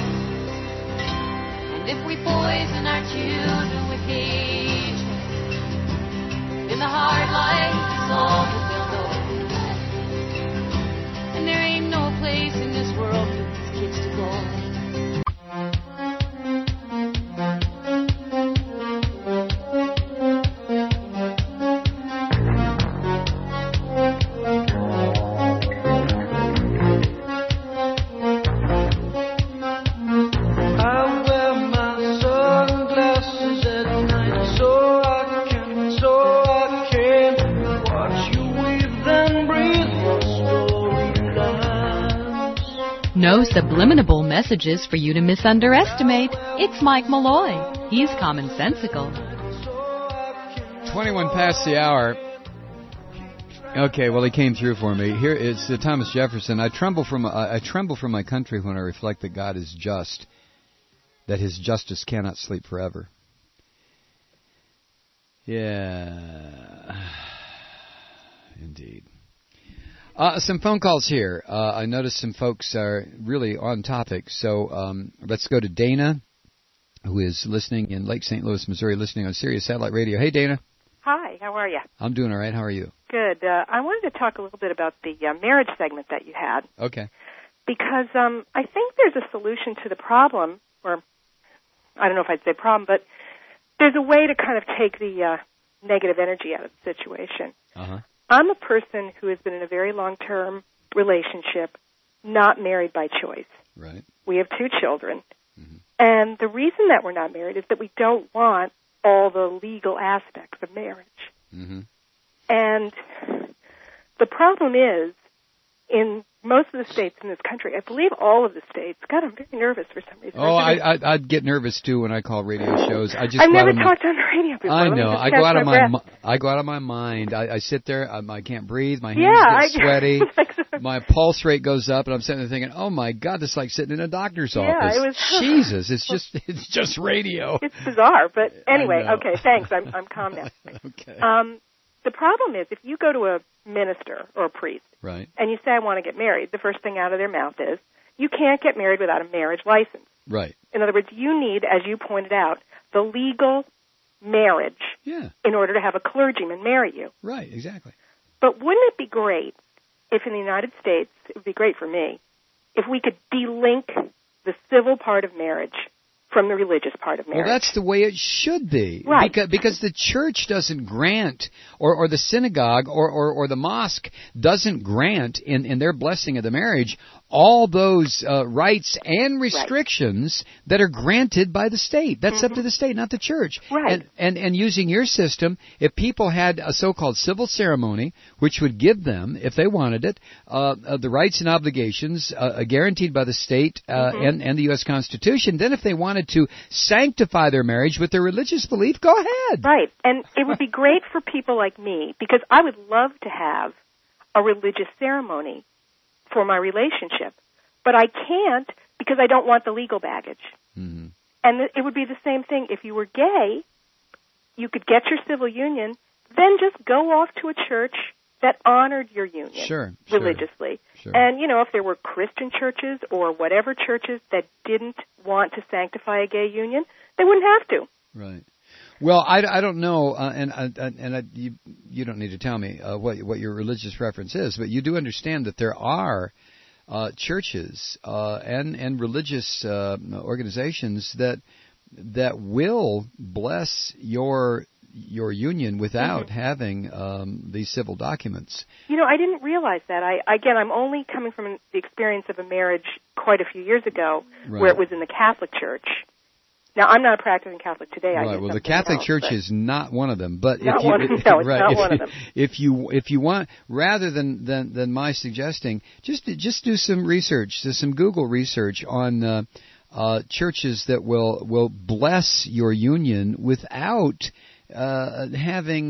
And if we poison our children with hatred, then the hard life is all that they'll know. And there ain't no place in this world for these kids to go. No subliminal messages for you to misunderestimate. It's Mike Malloy. He's commonsensical. 21 past the hour. Okay, well, he came through for me. Here is Thomas Jefferson. I tremble from my country when I reflect that God is just, that His justice cannot sleep forever. Yeah, indeed. Some phone calls here. I noticed some folks are really on topic. So let's go to Dana, who is listening in Lake St. Louis, Missouri, listening on Sirius Satellite Radio. Hey, Dana. Hi, how are you? I'm doing all right. How are you? Good. I wanted to talk a little bit about the marriage segment that you had. Okay. Because I think there's a solution to the problem, or I don't know if I'd say problem, but there's a way to kind of take the negative energy out of the situation. Uh-huh. I'm a person who has been in a very long-term relationship, not married by choice. Right. We have 2 children. Mm-hmm. And the reason that we're not married is that we don't want all the legal aspects of marriage. Mm-hmm. And the problem is, in most of the states in this country, I believe all of the states, God, I'm very nervous for some reason. Oh, I'd get nervous too when I call radio shows. I've never talked on the radio before. I know. I go out of my mind. I sit there. I can't breathe. My hands get sweaty. My pulse rate goes up, and I'm sitting there thinking, "Oh my God, this is like sitting in a doctor's office." Jesus, it's just radio. It's bizarre, but anyway, okay. Thanks. I'm calm now. Okay. The problem is, if you go to a minister or a priest, right, and you say, I want to get married, the first thing out of their mouth is, you can't get married without a marriage license. Right. In other words, you need, as you pointed out, the legal marriage in order to have a clergyman marry you. Right, exactly. But wouldn't it be great if in the United States, it would be great for me, if we could delink the civil part of marriage from the religious part of marriage? Well, that's the way it should be. Right. Because the church doesn't grant, or the synagogue, or the mosque doesn't grant in their blessing of the marriage all those rights and restrictions that are granted by the state. That's up to the state, not the church. Right. And using your system, if people had a so-called civil ceremony, which would give them, if they wanted it, the rights and obligations guaranteed by the state and the U.S. Constitution, then if they wanted to sanctify their marriage with their religious belief, go ahead. Right. And it would be great for people like me, because I would love to have a religious ceremony for my relationship. But I can't because I don't want the legal baggage. Mm-hmm. And it would be the same thing. If you were gay, you could get your civil union, then just go off to a church that honored your union religiously. Sure. And, if there were Christian churches or whatever churches that didn't want to sanctify a gay union, they wouldn't have to. Right. Well, I don't know, you don't need to tell me what your religious reference is, but you do understand that there are churches and religious organizations that will bless your union without having these civil documents. I didn't realize that. I'm only coming from the experience of a marriage quite a few years ago where it was in the Catholic Church. Now, I'm not a practicing Catholic today. Right. Well, the Catholic Church is not one of them. But not one of them. If you want, rather than my suggesting, just do some research, some Google research on churches that will bless your union without having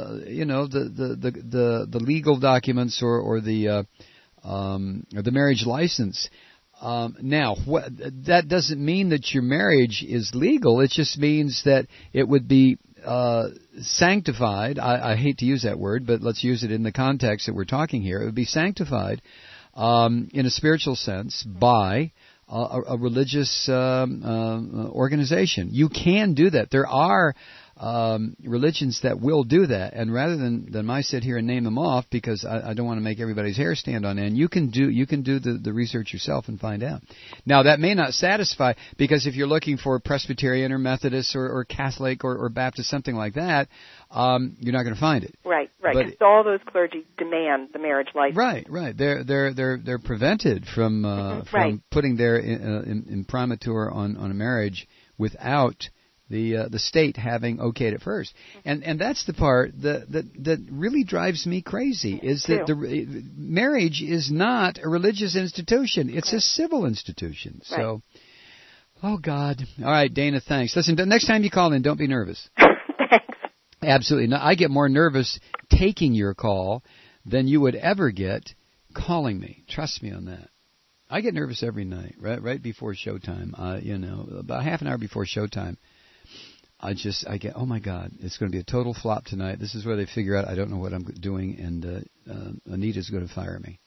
the legal documents or the marriage license. Now, that doesn't mean that your marriage is legal. It just means that it would be sanctified. I hate to use that word, but let's use it in the context that we're talking here. It would be sanctified in a spiritual sense by a religious organization. You can do that. There are religions that will do that, and rather than I sit here and name them off because I don't want to make everybody's hair stand on end, you can do the research yourself and find out. Now, that may not satisfy, because if you're looking for Presbyterian or Methodist or Catholic or Baptist, something like that, you're not going to find it. Right. Because all those clergy demand the marriage license. Right. They're prevented from putting their imprimatur on a marriage without the state having okayed it first. And that's the part that really drives me crazy, is that the marriage is not a religious institution. It's a civil institution. Right. So, oh, God. All right, Dana, thanks. Listen, next time you call in, don't be nervous. Thanks. Absolutely. No, I get more nervous taking your call than you would ever get calling me. Trust me on that. I get nervous every night, right before showtime. About half an hour before showtime. I get, oh my God, it's going to be a total flop tonight. This is where they figure out I don't know what I'm doing, and Anita's going to fire me.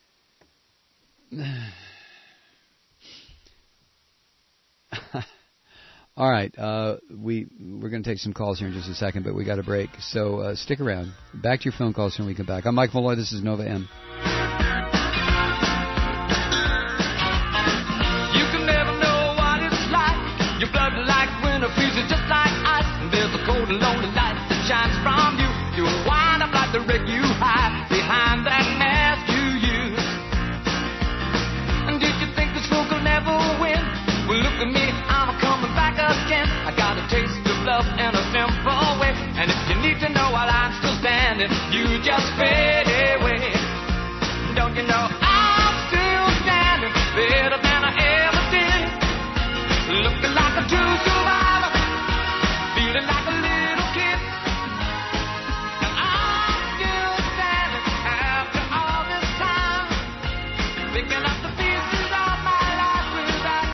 All right, we're going to take some calls here in just a second, but we got a break, so stick around. Back to your phone calls when we come back. I'm Mike Malloy. This is Nova M. You can never know what it's like. Your blood like winter freezes just like ice. And there's a cold and lonely light that shines from you. You'll wind up like the wreck you hide behind that mask you use. And did you think this fool could never win? Well, look at me, I'm coming back again. I got a taste of love in a simple way. And if you need to know while I'm still standing, you just fade away. Don't you know I'm still standing better than I ever did? Looking like a true survivor, feeling like a little kid. And I'm still standing after all this time, picking up the pieces of my life without.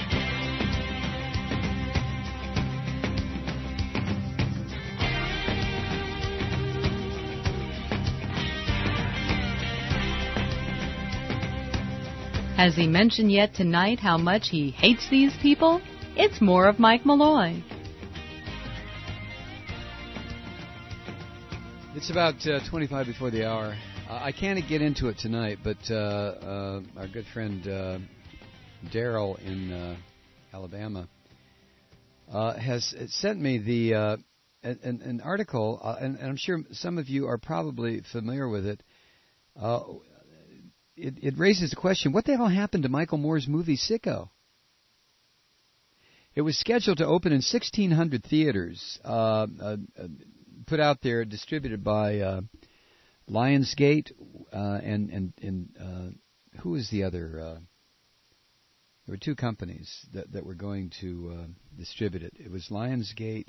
Has he mentioned yet tonight how much he hates these people? It's more of Mike Malloy. It's about 25 before the hour. I can't get into it tonight, but our good friend Daryl in Alabama has sent me the an article, and I'm sure some of you are probably familiar with it. It raises the question, what the hell happened to Michael Moore's movie Sicko? It was scheduled to open in 1,600 theaters, put out there, distributed by Lionsgate, and who was the other? There were two companies that were going to distribute it. It was Lionsgate.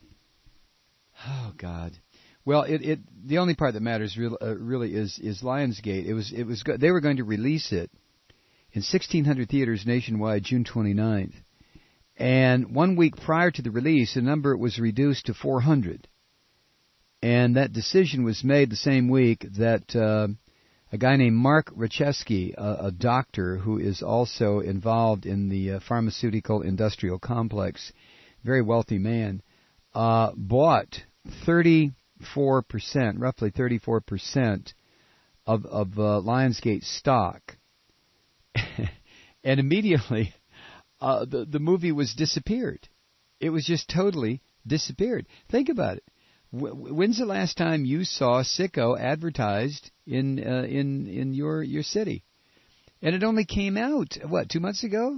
Oh God. Well, the only part that matters really is Lionsgate. It was they were going to release it in 1,600 theaters nationwide, June 29th, and 1 week prior to the release, the number was reduced to 400. And that decision was made the same week that a guy named Mark Rachesky, a doctor who is also involved in the pharmaceutical industrial complex, very wealthy man, bought 34%, roughly 34% of Lionsgate stock. And immediately the movie was disappeared. It was just totally disappeared. Think about it. When's the last time you saw Sicko advertised in your city? And it only came out, 2 months ago?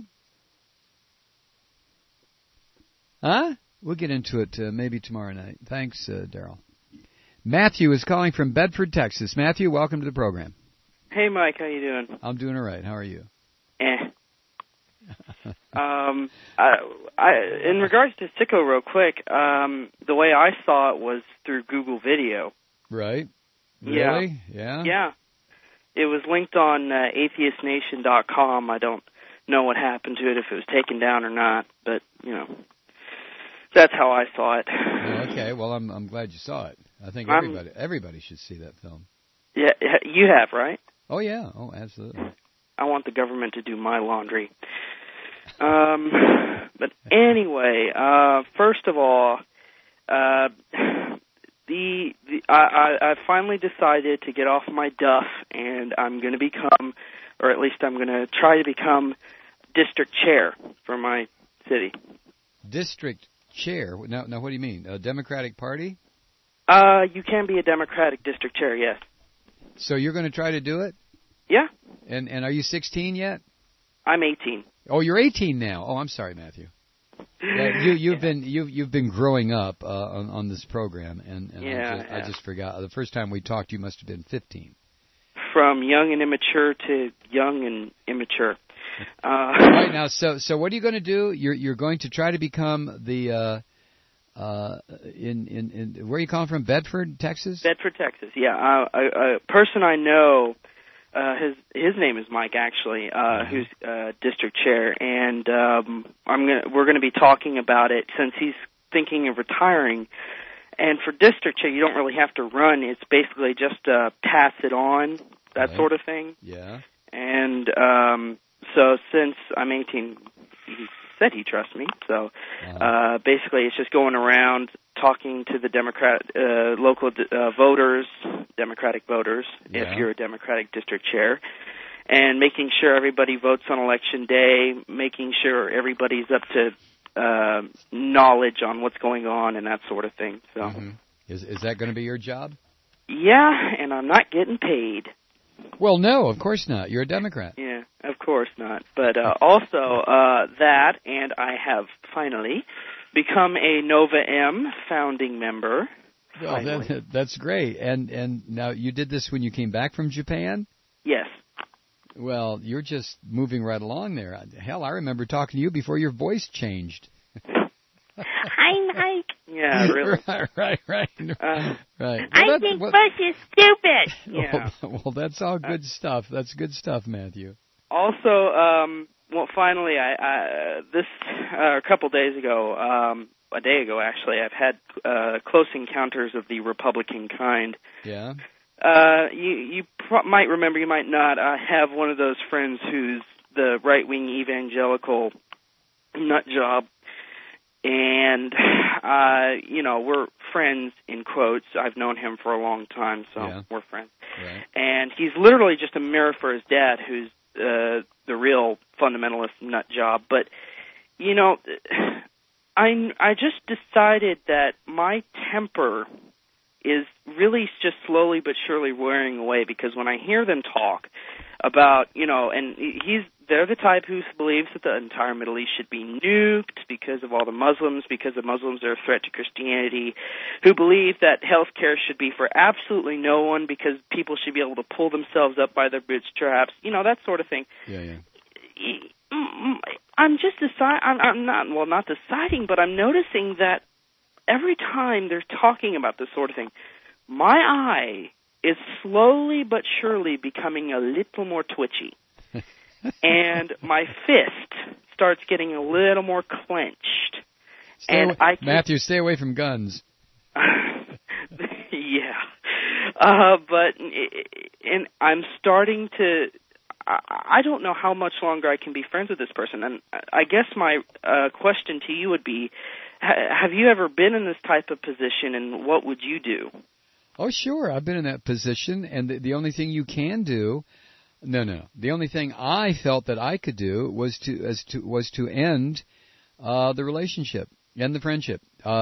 Huh? We'll get into it maybe tomorrow night. Thanks, Daryl. Matthew is calling from Bedford, Texas. Matthew, welcome to the program. Hey, Mike. How you doing? I'm doing all right. How are you? In regards to Sicko, real quick, the way I saw it was through Google Video. Right. Really? Yeah. Yeah. It was linked on atheistnation.com. I don't know what happened to it, if it was taken down or not, but, that's how I saw it. Okay. Well, I'm glad you saw it. I think everybody should see that film. Yeah, you have, right? Oh, yeah. Oh, absolutely. I want the government to do my laundry. But anyway, first of all, I finally decided to get off my duff, and I'm going to become, or at least I'm going to try to become, district chair for my city. District chair? Now, what do you mean? A Democratic Party? You can be a Democratic district chair, yes. So you're going to try to do it? Yeah. And are you 16 yet? I'm 18. Oh, you're 18 now. Oh, I'm sorry, Matthew. Yeah, you've been growing up on this program, and I just forgot. The first time we talked, you must have been 15. From young and immature to young and immature. Right now, so what are you going to do? You're going to try to become the in where are you calling from? Bedford, Texas? Bedford, Texas. Yeah, a person I know. His name is Mike, actually, who's district chair, and we're going to be talking about it since he's thinking of retiring. And for district chair, you don't really have to run; it's basically just pass it on, that sort of thing. Yeah. And so since I'm 18, he said he trusts me. So basically, it's just going around talking to the local voters, Democratic voters, if you're a Democratic district chair, and making sure everybody votes on Election Day, making sure everybody's up to knowledge on what's going on and that sort of thing. So, is that going to be your job? Yeah, and I'm not getting paid. Well, no, of course not. You're a Democrat. Yeah, of course not. But also that, and I have finally become a Nova M founding member. Oh, that's great. And now you did this when you came back from Japan? Yes. Well, you're just moving right along there. Hell, I remember talking to you before your voice changed. Hi, Mike. Yeah, really. Right. Right. I think Bush is stupid. Yeah. Well, that's all good stuff. That's good stuff, Matthew. Also, well, finally, a couple days ago, a day ago actually, I've had close encounters of the Republican kind. Yeah. You might remember, you might not. I have one of those friends who's the right-wing evangelical nut job, And, we're friends, in quotes. I've known him for a long time, so we're friends. Right. And he's literally just a mirror for his dad, who's the real fundamentalist nut job. But, I just decided that my temper is really just slowly but surely wearing away, because when I hear them talk about, and they're the type who believes that the entire Middle East should be nuked because of all the Muslims, because the Muslims are a threat to Christianity, who believe that health care should be for absolutely no one because people should be able to pull themselves up by their bootstraps, that sort of thing. Yeah. I'm just not deciding, but I'm noticing that every time they're talking about this sort of thing, my eye is slowly but surely becoming a little more twitchy. And my fist starts getting a little more clenched. Matthew, stay away from guns. And I'm starting to... I don't know how much longer I can be friends with this person. And I guess my question to you would be, have you ever been in this type of position, and what would you do? Oh, sure. I've been in that position, and the only thing you can do... No. The only thing I felt that I could do was to end the relationship, end the friendship.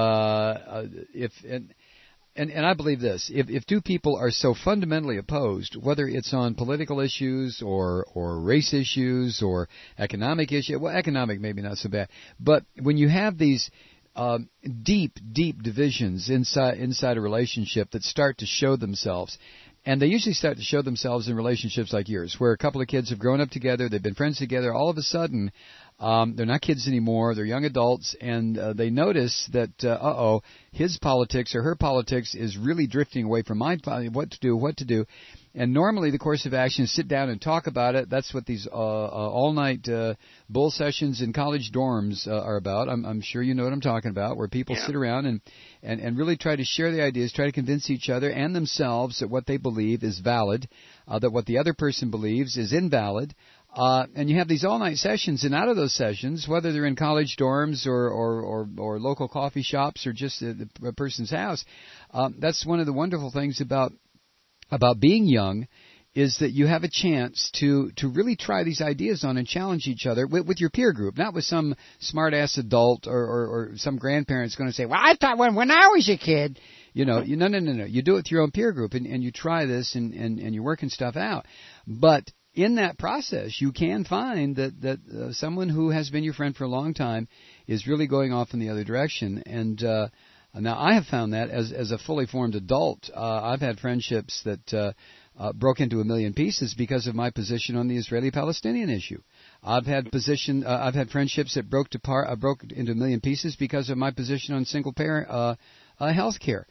And I believe this: if two people are so fundamentally opposed, whether it's on political issues or race issues or economic issues, well, economic maybe not so bad, but when you have these deep divisions inside a relationship that start to show themselves. And they usually start to show themselves in relationships like yours, where a couple of kids have grown up together, they've been friends together, all of a sudden, they're not kids anymore, they're young adults, and they notice that, his politics or her politics is really drifting away from my what to do. And normally the course of action is sit down and talk about it. That's what these all-night bull sessions in college dorms are about. I'm sure you know what I'm talking about, where people sit around and really try to share the ideas, try to convince each other and themselves that what they believe is valid, that what the other person believes is invalid. And you have these all-night sessions, and out of those sessions, whether they're in college dorms or local coffee shops or just a person's house, that's one of the wonderful things about being young, is that you have a chance to really try these ideas on and challenge each other with your peer group, not with some smart-ass adult or some grandparents going to say, well, I thought when I was a kid, no. You do it with your own peer group, and you try this, and you're working stuff out. But in that process, you can find that someone who has been your friend for a long time is really going off in the other direction. And now I have found that as a fully formed adult, I've had friendships that broke into a million pieces because of my position on the Israeli-Palestinian issue. I've had friendships that broke into a million pieces because of my position on single parent health care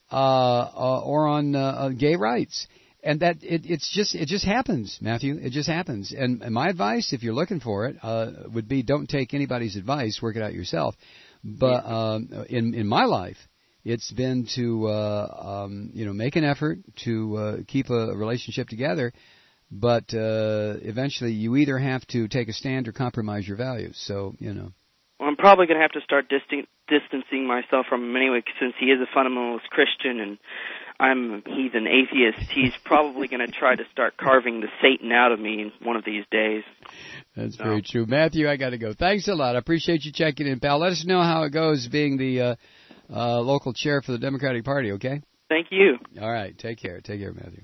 or on gay rights. And that it just happens, Matthew. It just happens. And my advice, if you're looking for it, would be don't take anybody's advice. Work it out yourself. But in my life, it's been to make an effort to keep a relationship together. But eventually, you either have to take a stand or compromise your values. So Well, I'm probably going to have to start distancing myself from him anyway, since he is a fundamentalist Christian and he's an atheist. He's probably going to try to start carving the Satan out of me one of these days. That's very true. Matthew, I got to go. Thanks a lot. I appreciate you checking in, pal. Let us know how it goes being the local chair for the Democratic Party, okay? Thank you. All right. Take care. Take care, Matthew.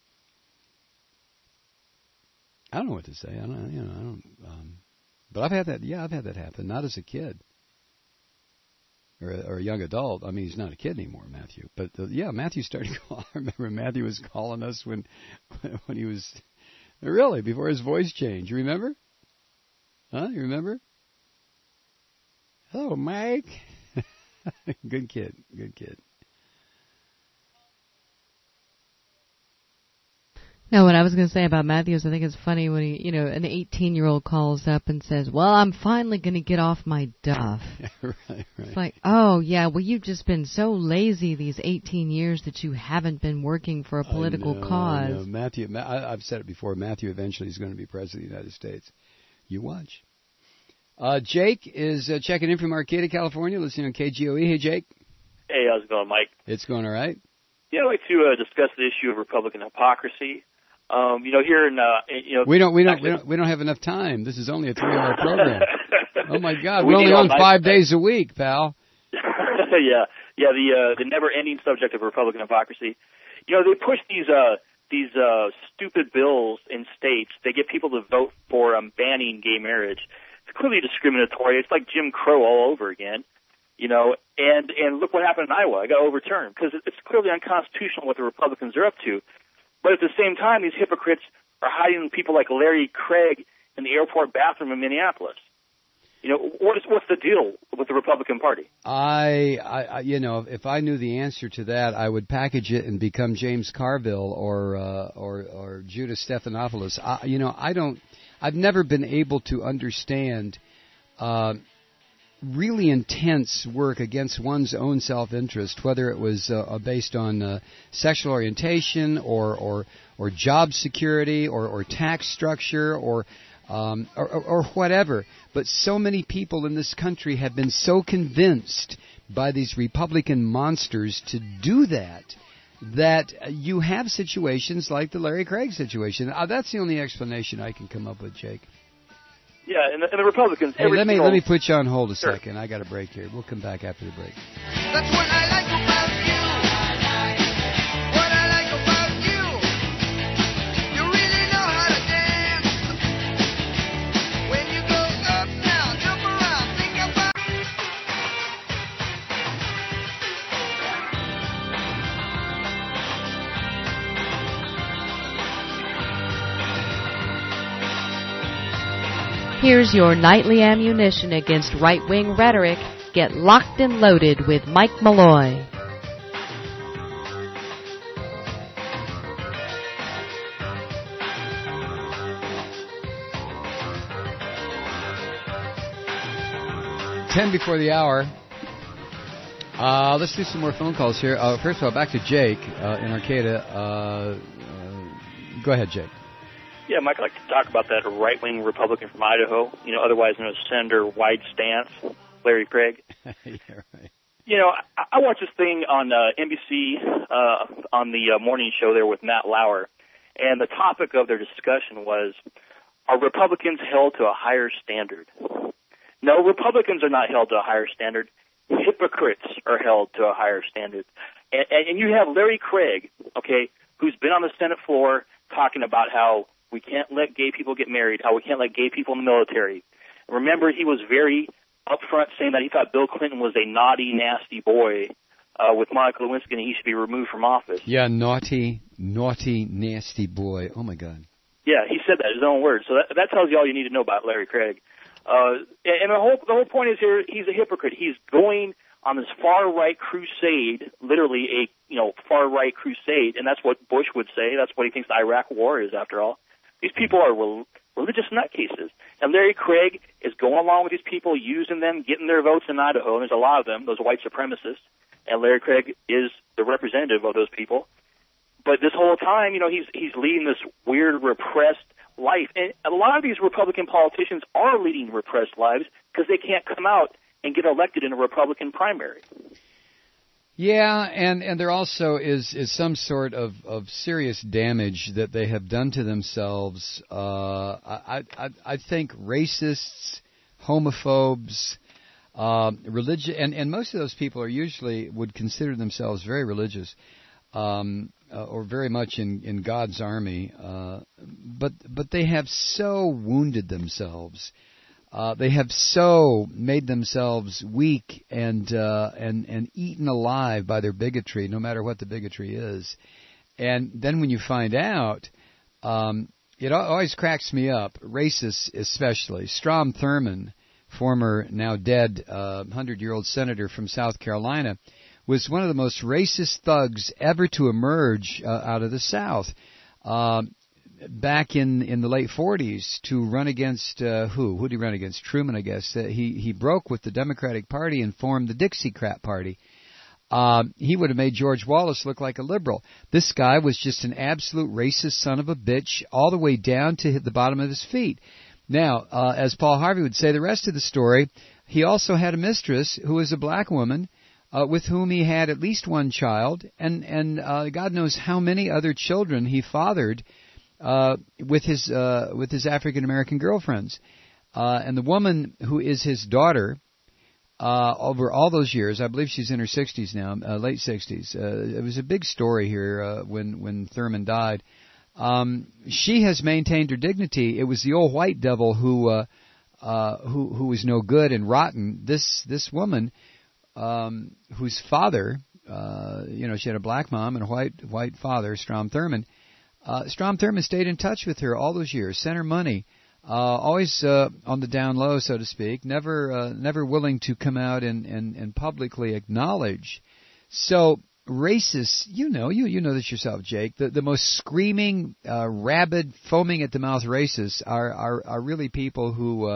I don't know what to say. I don't. But I've had that. Yeah, I've had that happen. Not as a kid or a young adult. I mean, he's not a kid anymore, Matthew. But Matthew started to call. I remember Matthew was calling us when he was really before his voice changed. You remember? Huh? You remember? Hello, Mike. Good kid. Good kid. No, what I was going to say about Matthew is I think it's funny when he, an 18-year-old calls up and says, well, I'm finally going to get off my duff. Right. It's like, oh, yeah, well, you've just been so lazy these 18 years that you haven't been working for a political cause. I know. Matthew, I've said it before, Matthew eventually is going to be president of the United States. You watch. Jake is checking in from Arcata, California, listening on KGOE. Hey, Jake. Hey, how's it going, Mike? It's going all right. Yeah, I'd like to discuss the issue of Republican hypocrisy. Here in we don't have enough time. This is only a 3-hour program. Oh my God, we're only on 5 days a week, pal. yeah. The never-ending subject of Republican hypocrisy. They push these stupid bills in states. They get people to vote for banning gay marriage. It's clearly discriminatory. It's like Jim Crow all over again. And look what happened in Iowa. It got overturned because it's clearly unconstitutional what the Republicans are up to. But at the same time, these hypocrites are hiding people like Larry Craig in the airport bathroom in Minneapolis. What's the deal with the Republican Party? I if I knew the answer to that, I would package it and become James Carville or Judah Stephanopoulos. I've never been able to understand really intense work against one's own self-interest, whether it was based on sexual orientation or job security or tax structure or whatever. But so many people in this country have been so convinced by these Republican monsters to do that you have situations like the Larry Craig situation. That's the only explanation I can come up with, Jake. Yeah, and the Republicans... Hey, let me put you on hold a second. I got a break here. We'll come back after the break. That's what I like about you. What I like about you. You really know how to dance. When you go up, down, jump around, think about... Here's your nightly ammunition against right-wing rhetoric. Get locked and loaded with Mike Malloy. Ten before the hour. Let's do some more phone calls here. First of all, back to Jake in Arcata. Go ahead, Jake. Yeah, Mike, I'd like to talk about that right-wing Republican from Idaho, otherwise known as Senator Wide Stance, Larry Craig. Yeah, right. I watched this thing on NBC on the morning show there with Matt Lauer, and the topic of their discussion was, are Republicans held to a higher standard? No, Republicans are not held to a higher standard. Hypocrites are held to a higher standard. And you have Larry Craig, okay, who's been on the Senate floor talking about how we can't let gay people get married, how we can't let gay people in the military. Remember, he was very upfront saying that he thought Bill Clinton was a naughty, nasty boy with Monica Lewinsky and he should be removed from office. Yeah, naughty, nasty boy. Oh, my God. Yeah, he said that, his own words. So that tells you all you need to know about Larry Craig. And the whole point is here, he's a hypocrite. He's going on this far-right crusade, literally a far-right crusade, and that's what Bush would say. That's what he thinks the Iraq War is, after all. These people are religious nutcases. And Larry Craig is going along with these people, using them, getting their votes in Idaho, and there's a lot of them, those white supremacists, and Larry Craig is the representative of those people. But this whole time, he's leading this weird, repressed life. And a lot of these Republican politicians are leading repressed lives because they can't come out and get elected in a Republican primary. Yeah, and there also is some sort of serious damage that they have done to themselves. I think racists, homophobes, religious, and most of those people would consider themselves very religious, or very much in God's army. But they have so wounded themselves. They have so made themselves weak and eaten alive by their bigotry, no matter what the bigotry is. And then when you find out, it always cracks me up, racists especially. Strom Thurmond, former, now dead, 100-year-old senator from South Carolina, was one of the most racist thugs ever to emerge out of the South. Back in the late 40s to run against who? Who did he run against? Truman, I guess. He broke with the Democratic Party and formed the Dixiecrat Party. He would have made George Wallace look like a liberal. This guy was just an absolute racist son of a bitch all the way down to the bottom of his feet. Now, as Paul Harvey would say, the rest of the story, he also had a mistress who was a black woman with whom he had at least one child, and God knows how many other children he fathered with his African American girlfriends. And the woman who is his daughter, over all those years, I believe she's in her 60s now, late 60s. It was a big story here when Thurman died. She has maintained her dignity. It was the old white devil who was no good and rotten. This woman, whose father, she had a black mom and a white father, Strom Thurmond. Strom Thurmond stayed in touch with her all those years, sent her money, always on the down low, so to speak, never willing to come out and publicly acknowledge. So racists, you know this yourself, Jake. The most screaming, rabid, foaming at the mouth racists are really people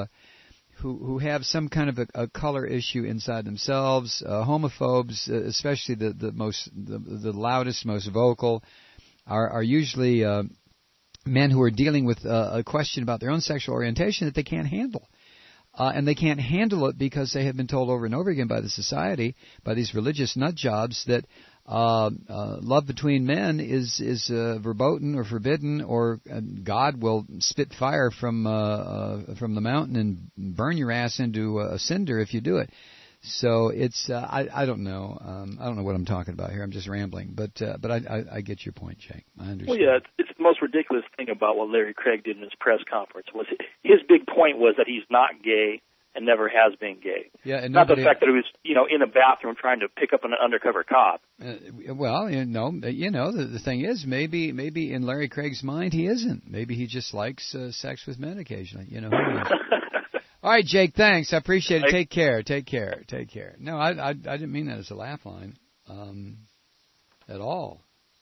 who have some kind of a color issue inside themselves. Homophobes, especially the loudest, most vocal, are usually men who are dealing with a question about their own sexual orientation that they can't handle. And they can't handle it because they have been told over and over again by the society, by these religious nut jobs, that love between men is verboten or forbidden, or God will spit fire from the mountain and burn your ass into a cinder if you do it. So it's I don't know. I don't know what I'm talking about here. I'm just rambling, but I get your point, Jake. I understand. Well, yeah, it's the most ridiculous thing about what Larry Craig did in his press conference was his big point was that he's not gay and never has been gay. Yeah, and not the fact that he was, in a bathroom trying to pick up an undercover cop. Well, the thing is, maybe in Larry Craig's mind he isn't. Maybe he just likes sex with men occasionally. Who knows? All right, Jake, thanks. I appreciate it. Take care. No, I didn't mean that as a laugh line at all.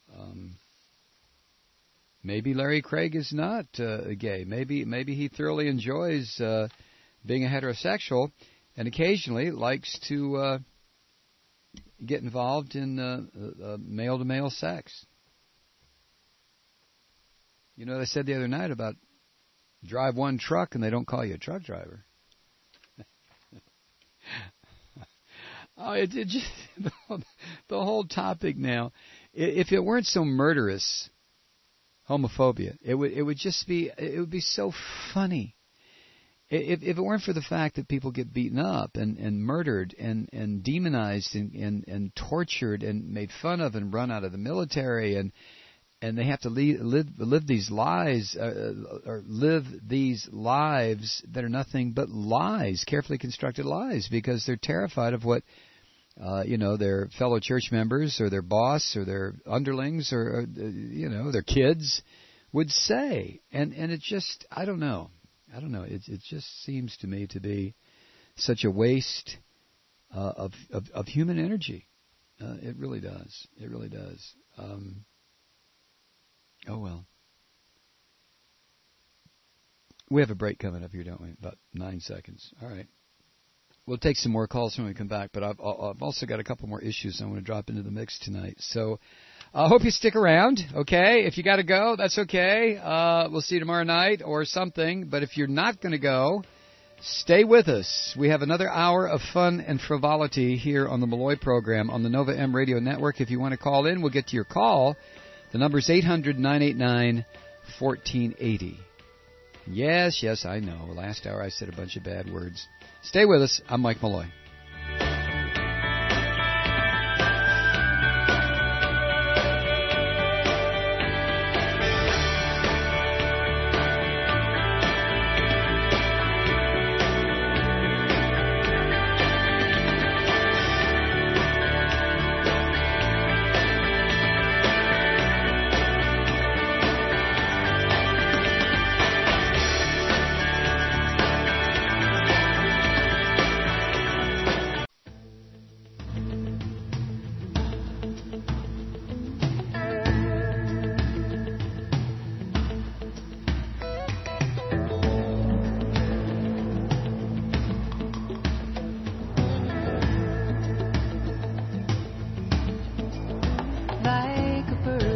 Maybe Larry Craig is not gay. Maybe he thoroughly enjoys being a heterosexual and occasionally likes to get involved in male-to-male sex. They said the other night about drive one truck and they don't call you a truck driver. It just the whole topic now. If it weren't so murderous, homophobia, it would be so funny. If it weren't for the fact that people get beaten up and murdered and demonized and tortured and made fun of and run out of the military and they have to live these lies or live these lives that are nothing but lies, carefully constructed lies, because they're terrified of what their fellow church members or their boss or their underlings or their kids would say, and it just I don't know. It just seems to me to be such a waste of human energy. It really does. It really does. Oh, well. We have a break coming up here, don't we? About 9 seconds. All right. We'll take some more calls when we come back, but I've also got a couple more issues I want to drop into the mix tonight. So I hope you stick around, okay? If you got to go, that's okay. We'll see you tomorrow night or something. But if you're not going to go, stay with us. We have another hour of fun and frivolity here on the Malloy program on the Nova M Radio Network. If you want to call in, we'll get to your call. The number is 800-989-1480. Yes, I know. Last hour I said a bunch of bad words. Stay with us. I'm Mike Malloy.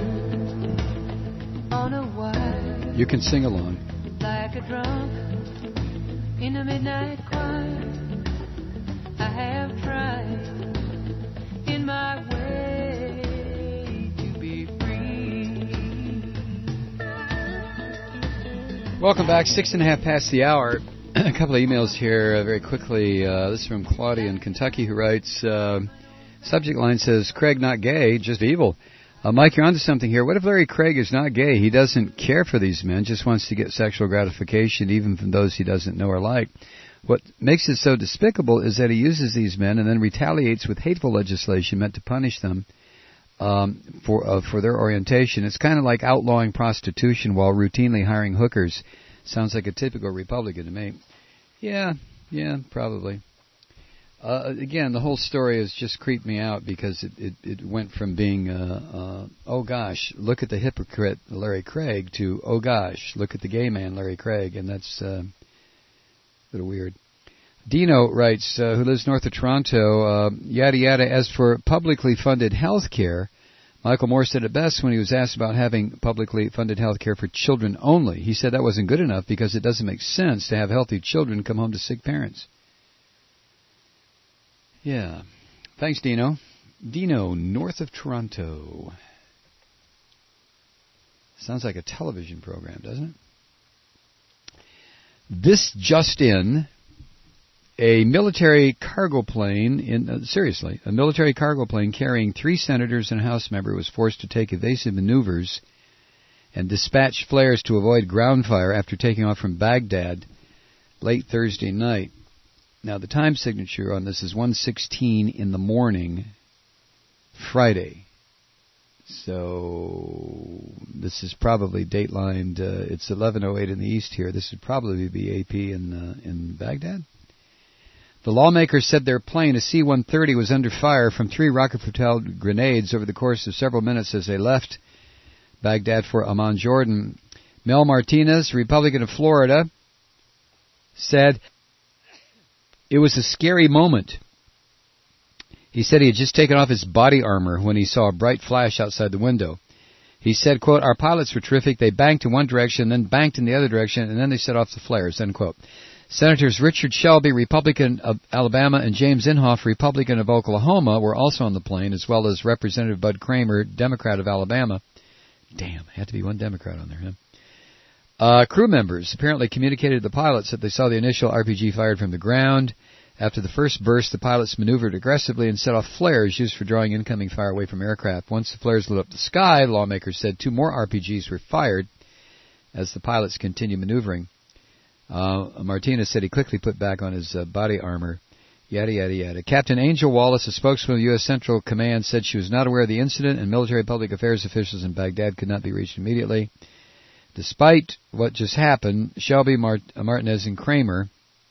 You can sing along. Like a drunk midnight choir, I have tried in my way to be free. Welcome back. 6.5 past the hour. A couple of emails here very quickly. This is from Claudia in Kentucky, who writes, subject line says, Craig not gay, just evil. Mike, you're onto something here. What if Larry Craig is not gay? He doesn't care for these men, just wants to get sexual gratification, even from those he doesn't know or like. What makes it so despicable is that he uses these men and then retaliates with hateful legislation meant to punish them for their orientation. It's kind of like outlawing prostitution while routinely hiring hookers. Sounds like a typical Republican to me. Yeah, probably. Again, the whole story has just creeped me out because it went from being, oh gosh, look at the hypocrite Larry Craig to, oh gosh, look at the gay man Larry Craig, and that's a little weird. Dino writes, who lives north of Toronto, yada yada, as for publicly funded health care, Michael Moore said it best when he was asked about having publicly funded health care for children only. He said that wasn't good enough because it doesn't make sense to have healthy children come home to sick parents. Yeah. Thanks, Dino. Dino, north of Toronto. Sounds like a television program, doesn't it? This just in. A military cargo plane, seriously, a military cargo plane carrying 3 senators and a House member was forced to take evasive maneuvers and dispatch flares to avoid ground fire after taking off from Baghdad late Thursday night. Now, the time signature on this is 1:16 in the morning, Friday. So this is probably datelined. It's 11:08 in the east here. This would probably be AP in Baghdad. The lawmakers said their plane, a C-130, was under fire from 3 rocket-propelled grenades over the course of several minutes as they left Baghdad for Amman, Jordan. Mel Martinez, Republican of Florida, said it was a scary moment. He said he had just taken off his body armor when he saw a bright flash outside the window. He said, quote, our pilots were terrific. They banked in one direction, then banked in the other direction, and then they set off the flares, end quote. Senators Richard Shelby, Republican of Alabama, and James Inhofe, Republican of Oklahoma, were also on the plane, as well as Representative Bud Kramer, Democrat of Alabama. Damn, had to be one Democrat on there, huh? Crew members apparently communicated to the pilots that they saw the initial RPG fired from the ground. After the first burst, the pilots maneuvered aggressively and set off flares used for drawing incoming fire away from aircraft. Once the flares lit up the sky, lawmakers said 2 more RPGs were fired as the pilots continued maneuvering. Martinez said he quickly put back on his body armor. Yada, yada, yada. Captain Angel Wallace, a spokesman of the U.S. Central Command, said she was not aware of the incident and military public affairs officials in Baghdad could not be reached immediately. Despite what just happened, Shelby, Martinez, and Kramer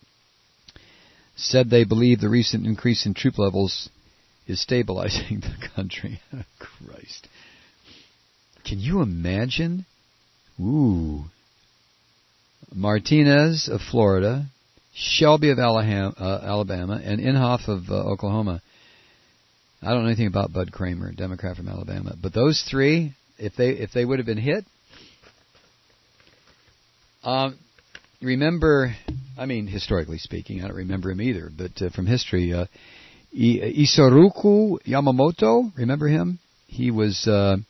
said they believe the recent increase in troop levels is stabilizing the country. Christ. Can you imagine? Ooh. Martinez of Florida, Shelby of Alabama, and Inhofe of Oklahoma. I don't know anything about Bud Kramer, Democrat from Alabama, but those 3, if they would have been hit, remember, I mean, historically speaking, I don't remember him either, but from history, Isoroku Yamamoto, remember him? He was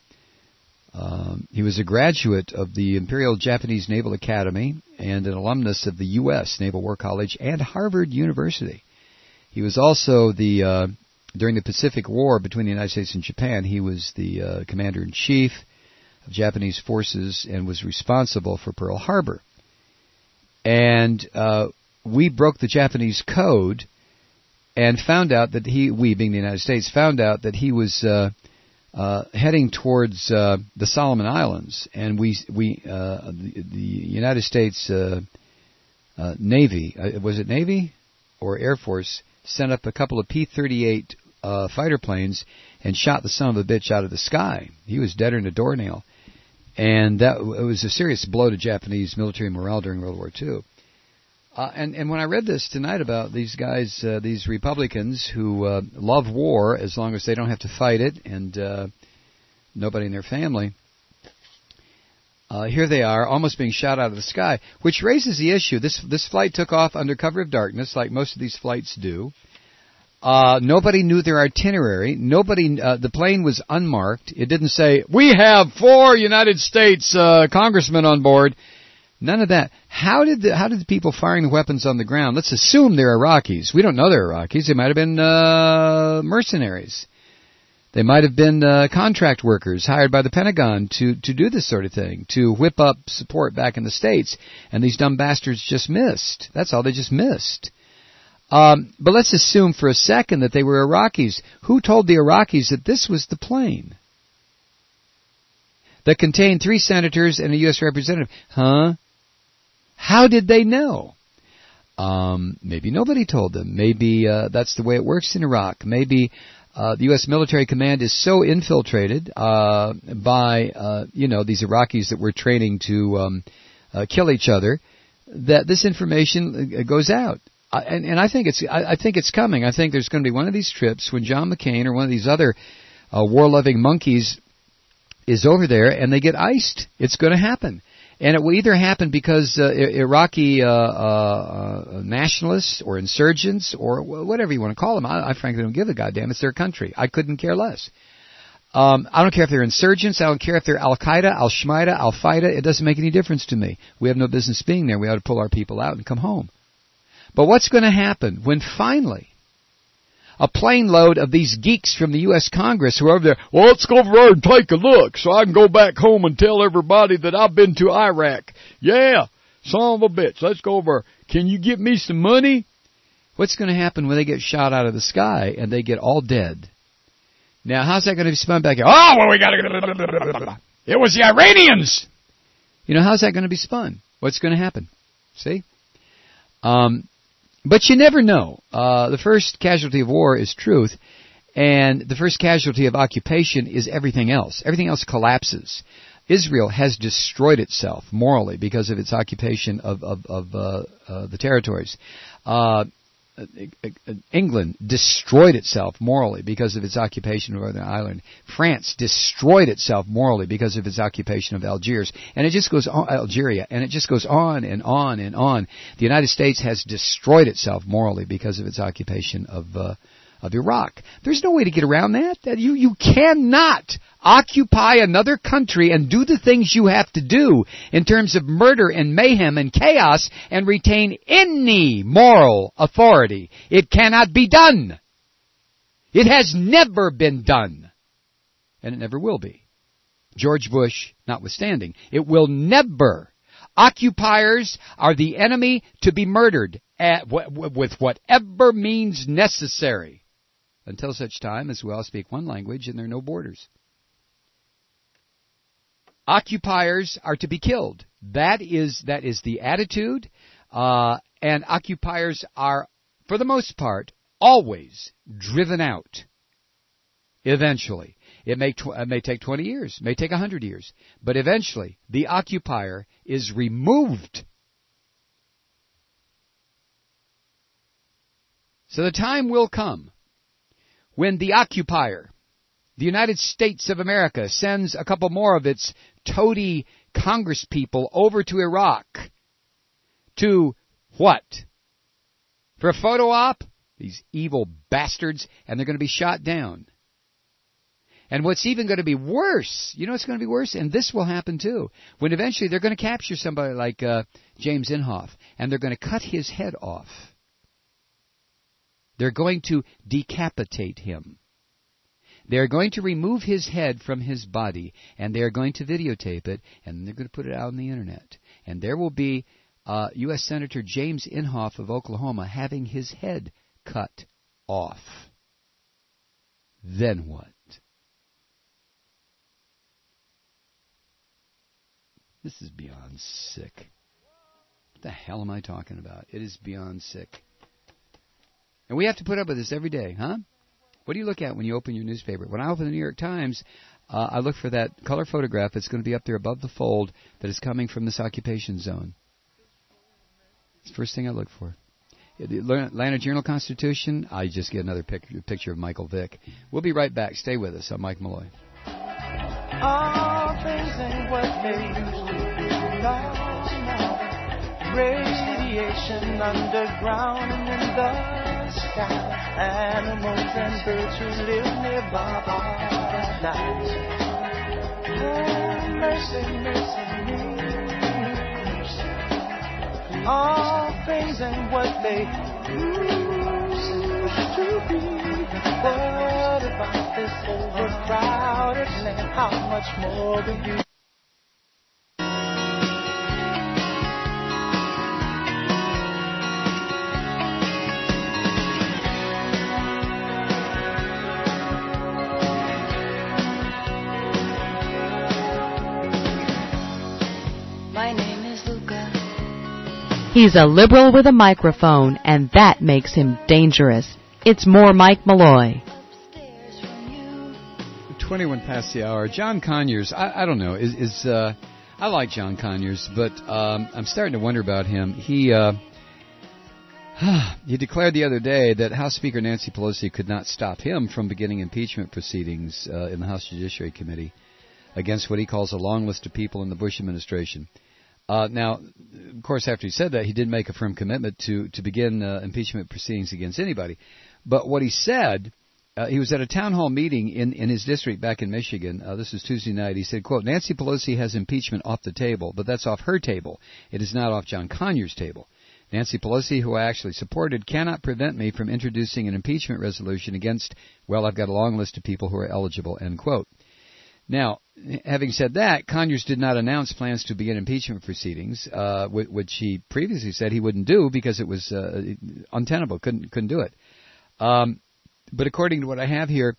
a graduate of the Imperial Japanese Naval Academy and an alumnus of the U.S. Naval War College and Harvard University. He was also during the Pacific War between the United States and Japan, he was the commander-in-chief of Japanese forces and was responsible for Pearl Harbor. And we broke the Japanese code and found out that we being the United States, found out that he was heading towards the Solomon Islands, and the United States Navy, was it Navy or Air Force, sent up a couple of P-38 fighter planes and shot the son of a bitch out of the sky. He was deader than a doornail. And it was a serious blow to Japanese military morale during World War II. And when I read this tonight about these guys, these Republicans who love war as long as they don't have to fight it, and nobody in their family, Here they are, almost being shot out of the sky, which raises the issue. This flight took off under cover of darkness, like most of these flights do. Nobody knew their itinerary. The plane was unmarked. It didn't say, "We have 4 United States congressmen on board." None of that. How did the people firing the weapons on the ground? Let's assume they're Iraqis. We don't know they're Iraqis. They might have been mercenaries. They might have been contract workers hired by the Pentagon to do this sort of thing, to whip up support back in the States. And these dumb bastards just missed. That's all, they just missed. But let's assume for a second that they were Iraqis. Who told the Iraqis that this was the plane that contained 3 senators and a U.S. representative? Huh? How did they know? Maybe nobody told them. Maybe that's the way it works in Iraq. Maybe the U.S. military command is so infiltrated by these Iraqis that we're training to kill each other that this information goes out. And I think it's coming. I think there's going to be one of these trips when John McCain or one of these other war-loving monkeys is over there and they get iced. It's going to happen. And it will either happen because Iraqi nationalists or insurgents or whatever you want to call them. I frankly don't give a goddamn. It's their country. I couldn't care less. I don't care if they're insurgents. I don't care if they're Al-Qaeda, Al-Shmaida, Al-Qaeda. It doesn't make any difference to me. We have no business being there. We ought to pull our people out and come home. But what's going to happen when finally a plane load of these geeks from the U.S. Congress who are over there, well, let's go over there and take a look so I can go back home and tell everybody that I've been to Iraq. Yeah, son of a bitch, let's go over. Can you give me some money? What's going to happen when they get shot out of the sky and they get all dead? Now, how's that going to be spun back here? Oh, well, we got to... It was the Iranians! How's that going to be spun? What's going to happen? See? But you never know. The first casualty of war is truth, and the first casualty of occupation is everything else. Everything else collapses. Israel has destroyed itself morally because of its occupation of the territories. England destroyed itself morally because of its occupation of Northern Ireland. France destroyed itself morally because of its occupation of Algiers. And it just goes on, Algeria, and it just goes on and on and on. The United States has destroyed itself morally because of its occupation of Iraq. There's no way to get around that. You cannot occupy another country and do the things you have to do in terms of murder and mayhem and chaos and retain any moral authority. It cannot be done. It has never been done. And it never will be. George Bush notwithstanding. It will never. Occupiers are the enemy to be murdered with whatever means necessary. Until such time as we all speak one language and there are no borders. Occupiers are to be killed. That is the attitude, and occupiers are, for the most part, always driven out. Eventually. It may take 20 years, may take 100 years, but eventually the occupier is removed. So the time will come when the occupier, the United States of America, sends a couple more of its toady Congress people over to Iraq to what? For a photo op? These evil bastards, and they're going to be shot down. And what's even going to be worse, it's going to be worse, and this will happen too, when eventually they're going to capture somebody like James Inhofe, and they're going to cut his head off. They're going to decapitate him. They're going to remove his head from his body, and they're going to videotape it, and they're going to put it out on the Internet. And there will be U.S. Senator James Inhofe of Oklahoma having his head cut off. Then what? This is beyond sick. What the hell am I talking about? It is beyond sick. And we have to put up with this every day, huh? What do you look at when you open your newspaper? When I open the New York Times, I look for that color photograph that's going to be up there above the fold that is coming from this occupation zone. It's the first thing I look for. The Atlanta Journal-Constitution, I just get another picture of Michael Vick. We'll be right back. Stay with us. I'm Mike Malloy. things ain't what they used to be. No, no. Radiation underground and in the sky. Animals and birds who live nearby at night. Oh, mercy, mercy me. All things ain't what they used to be. What about this overcrowded land? How much more do you? He's a liberal with a microphone, and that makes him dangerous. It's more Mike Malloy. 21 past the hour. John Conyers, I don't know, I like John Conyers, but I'm starting to wonder about him. He declared the other day that House Speaker Nancy Pelosi could not stop him from beginning impeachment proceedings in the House Judiciary Committee against what he calls a long list of people in the Bush administration. Now, of course, after he said that, he did make a firm commitment to begin impeachment proceedings against anybody. But what he said, he was at a town hall meeting in his district back in Michigan. This was Tuesday night. He said, quote, Nancy Pelosi has impeachment off the table, but that's off her table. It is not off John Conyers' table. Nancy Pelosi, who I actually supported, cannot prevent me from introducing an impeachment resolution against, well, I've got a long list of people who are eligible, end quote. Now, having said that, Conyers did not announce plans to begin impeachment proceedings, which he previously said he wouldn't do because it was untenable, couldn't do it. But according to what I have here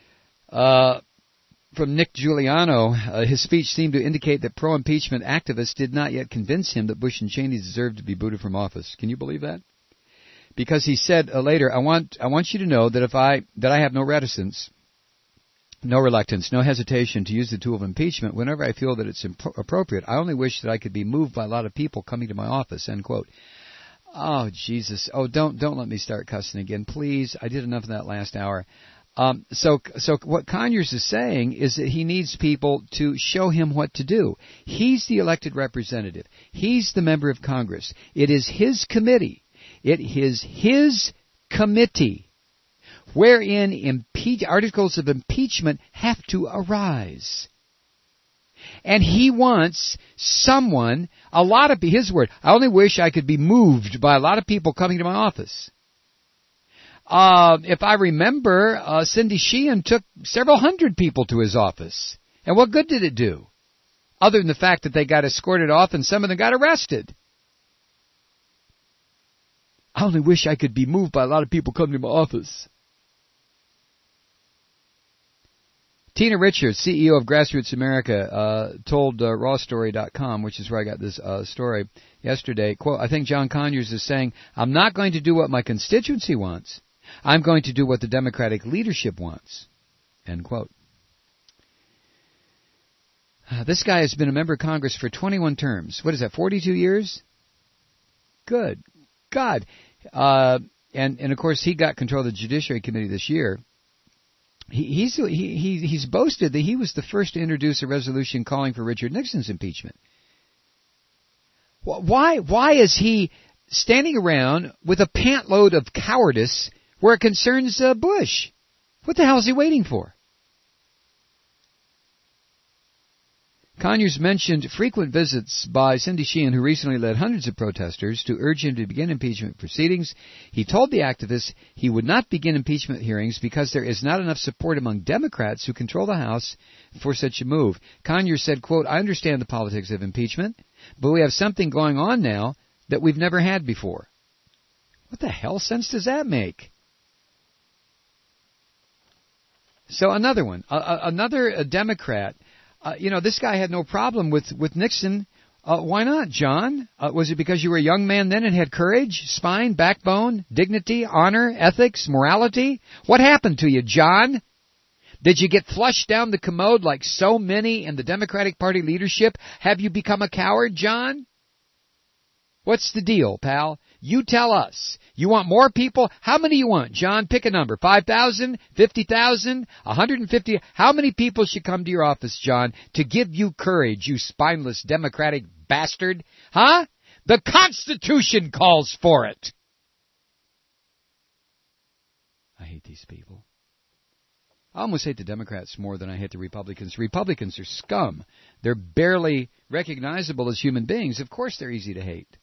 from Nick Giuliano, his speech seemed to indicate that pro-impeachment activists did not yet convince him that Bush and Cheney deserved to be booted from office. Can you believe that? Because he said later, I want you to know that I have no reluctance, no hesitation to use the tool of impeachment whenever I feel that it's appropriate. I only wish that I could be moved by a lot of people coming to my office, end quote. Oh, Jesus. Oh, don't let me start cussing again, please. I did enough of that last hour. So what Conyers is saying is that he needs people to show him what to do. He's the elected representative. He's the member of Congress. It is his committee. It is his committee wherein articles of impeachment have to arise. And he wants someone, his word, I only wish I could be moved by a lot of people coming to my office. If I remember, Cindy Sheehan took several hundred people to his office. And what good did it do? Other than the fact that they got escorted off and some of them got arrested. I only wish I could be moved by a lot of people coming to my office. Tina Richards, CEO of Grassroots America, told rawstory.com, which is where I got this story yesterday, quote, I think John Conyers is saying, I'm not going to do what my constituency wants. I'm going to do what the Democratic leadership wants, end quote. This guy has been a member of Congress for 21 terms. What is that, 42 years? Good. God. And of course, he got control of the Judiciary Committee this year. He's boasted that he was the first to introduce a resolution calling for Richard Nixon's impeachment. Why is he standing around with a pantload of cowardice where it concerns Bush? What the hell is he waiting for? Conyers mentioned frequent visits by Cindy Sheehan, who recently led hundreds of protesters, to urge him to begin impeachment proceedings. He told the activists he would not begin impeachment hearings because there is not enough support among Democrats who control the House for such a move. Conyers said, quote, I understand the politics of impeachment, but we have something going on now that we've never had before. What the hell sense does that make? So another one, another Democrat. This guy had no problem with Nixon. Why not, John? Was it because you were a young man then and had courage, spine, backbone, dignity, honor, ethics, morality? What happened to you, John? Did you get flushed down the commode like so many in the Democratic Party leadership? Have you become a coward, John? What's the deal, pal? You tell us. You want more people? How many you want? John, pick a number. 5,000? 50,000? 150? How many people should come to your office, John, to give you courage, you spineless Democratic bastard? Huh? The Constitution calls for it. I hate these people. I almost hate the Democrats more than I hate the Republicans. Republicans are scum. They're barely recognizable as human beings. Of course they're easy to hate.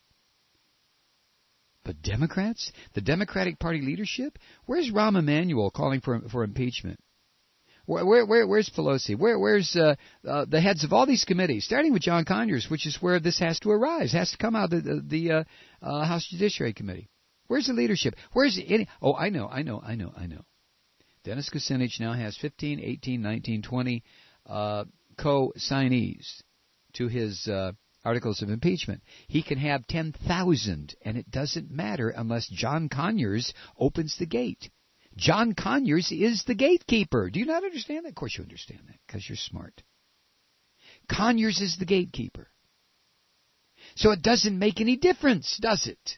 But Democrats? The Democratic Party leadership? Where's Rahm Emanuel calling for impeachment? Where's Pelosi? Where's the heads of all these committees, starting with John Conyers, which is where this has to arise, has to come out of the House Judiciary Committee. Where's the leadership? Where's any? Oh, I know. Dennis Kucinich now has 15, 18, 19, 20 co-signees to his articles of impeachment. He can have 10,000, and it doesn't matter unless John Conyers opens the gate. John Conyers is the gatekeeper. Do you not understand that? Of course you understand that, because you're smart. Conyers is the gatekeeper. So it doesn't make any difference, does it?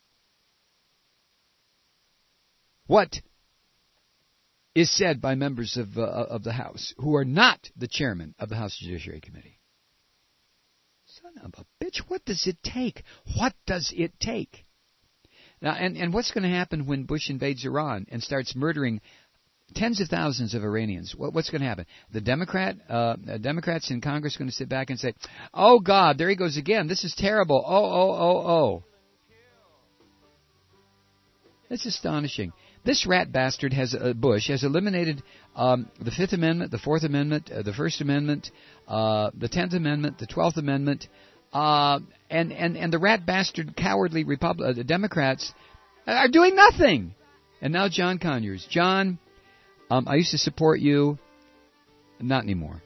What is said by members of the House who are not the chairman of the House Judiciary Committee? Son of a bitch, what does it take? What does it take? Now, and what's going to happen when Bush invades Iran and starts murdering tens of thousands of Iranians? What's going to happen? The Democrats in Congress are going to sit back and say, "Oh God, there he goes again. This is terrible. Oh." It's astonishing. This rat bastard Bush has eliminated the Fifth Amendment, the Fourth Amendment, the First Amendment, the 10th Amendment, the 12th Amendment, and the rat bastard cowardly the Democrats are doing nothing. And now John Conyers. John, I used to support you. Not anymore.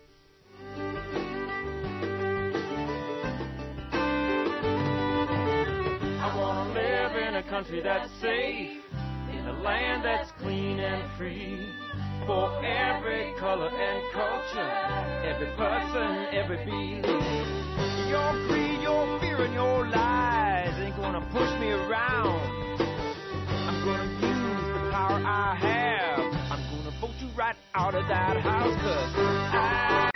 I want to live in a country that's safe, in a land that's clean and free, for every color and culture, every person, every belief. Your creed, your fear, and your lies ain't gonna push me around. I'm gonna use the power I have. I'm gonna vote you right out of that house, 'cause I...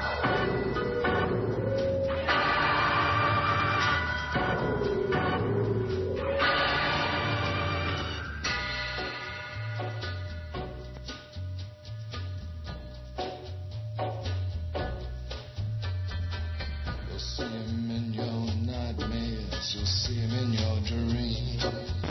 You'll see him in your dreams.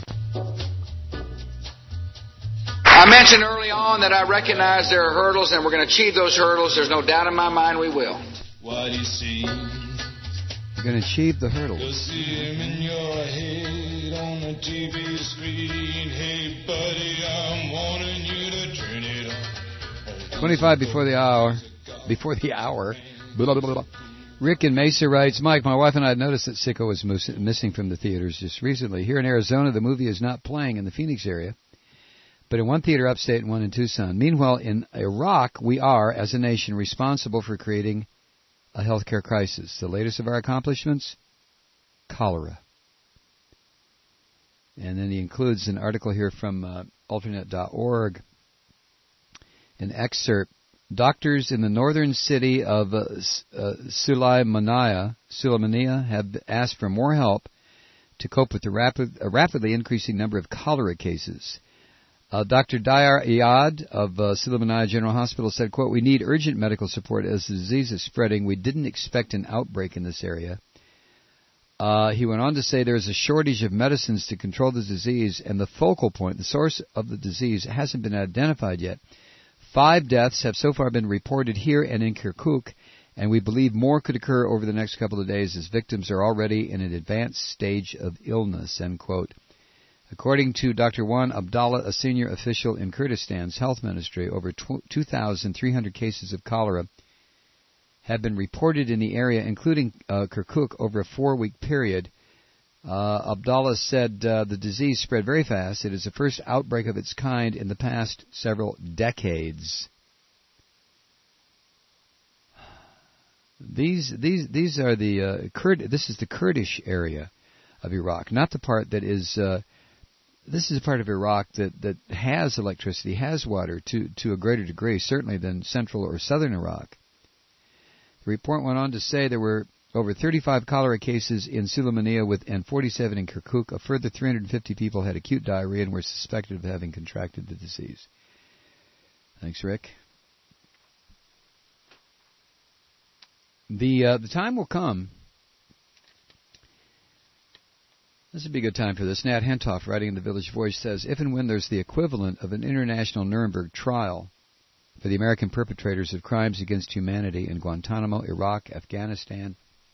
I mentioned early on that I recognize there are hurdles, and we're going to achieve those hurdles. There's no doubt in my mind we will. What he sees. You're going to achieve the hurdles. You'll see him in your head on the TV screen. Hey, buddy, I'm warning you to turn it off. 25 before the hour. Blah, blah, blah. Rick in Mesa writes, Mike, my wife and I had noticed that Sicko was missing from the theaters just recently. Here in Arizona, the movie is not playing in the Phoenix area, but in one theater upstate and one in Tucson. Meanwhile, in Iraq, we are, as a nation, responsible for creating a healthcare crisis. The latest of our accomplishments? Cholera. And then he includes an article here from alternate.org, an excerpt. Doctors in the northern city of Sulaymaniyah have asked for more help to cope with the rapidly increasing number of cholera cases. Dr. Dayar Iyad of Sulaymaniyah General Hospital said, quote, "We need urgent medical support as the disease is spreading. We didn't expect an outbreak in this area." He went on to say there is a shortage of medicines to control the disease, and the focal point, the source of the disease, hasn't been identified yet. 5 deaths have so far been reported here and in Kirkuk, and we believe more could occur over the next couple of days as victims are already in an advanced stage of illness, end quote. According to Dr. Wan Abdallah, a senior official in Kurdistan's health ministry, over 2,300 cases of cholera have been reported in the area, including Kirkuk, over a 4-week period. Abdallah said the disease spread very fast. It is the first outbreak of its kind in the past several decades. These are the this is the Kurdish area of Iraq, not the part that is. This is a part of Iraq that has electricity, has water to a greater degree, certainly than central or southern Iraq. The report went on to say there were over 35 cholera cases in Sulaymaniyah and 47 in Kirkuk. A further 350 people had acute diarrhea and were suspected of having contracted the disease. Thanks, Rick. The time will come. This would be a good time for this. Nat Hentoff, writing in the Village Voice, says, if and when there's the equivalent of an international Nuremberg trial for the American perpetrators of crimes against humanity in Guantanamo, Iraq, Afghanistan,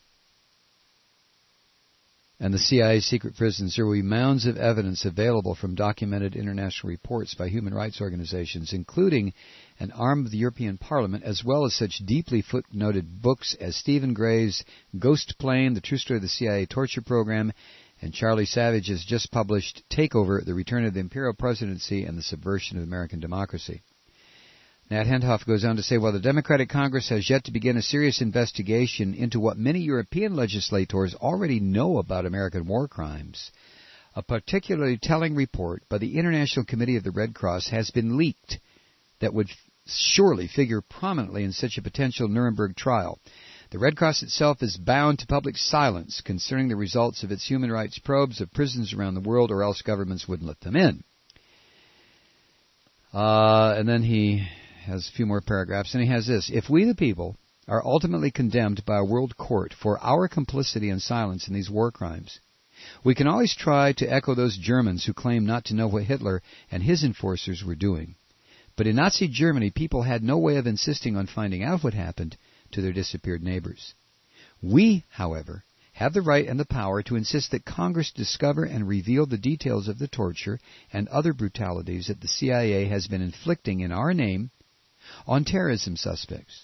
and the CIA's secret prisons, there will be mounds of evidence available from documented international reports by human rights organizations, including an arm of the European Parliament, as well as such deeply footnoted books as Stephen Gray's Ghost Plane, The True Story of the CIA Torture Program, and Charlie Savage's just published Takeover, The Return of the Imperial Presidency and the Subversion of American Democracy. Nat Hentoff goes on to say, while the Democratic Congress has yet to begin a serious investigation into what many European legislators already know about American war crimes, a particularly telling report by the International Committee of the Red Cross has been leaked that would surely figure prominently in such a potential Nuremberg trial. The Red Cross itself is bound to public silence concerning the results of its human rights probes of prisons around the world, or else governments wouldn't let them in. And then he has a few more paragraphs, and he has this. If we, the people, are ultimately condemned by a world court for our complicity and silence in these war crimes, we can always try to echo those Germans who claim not to know what Hitler and his enforcers were doing. But in Nazi Germany, people had no way of insisting on finding out what happened to their disappeared neighbors. We, however, have the right and the power to insist that Congress discover and reveal the details of the torture and other brutalities that the CIA has been inflicting in our name on terrorism suspects.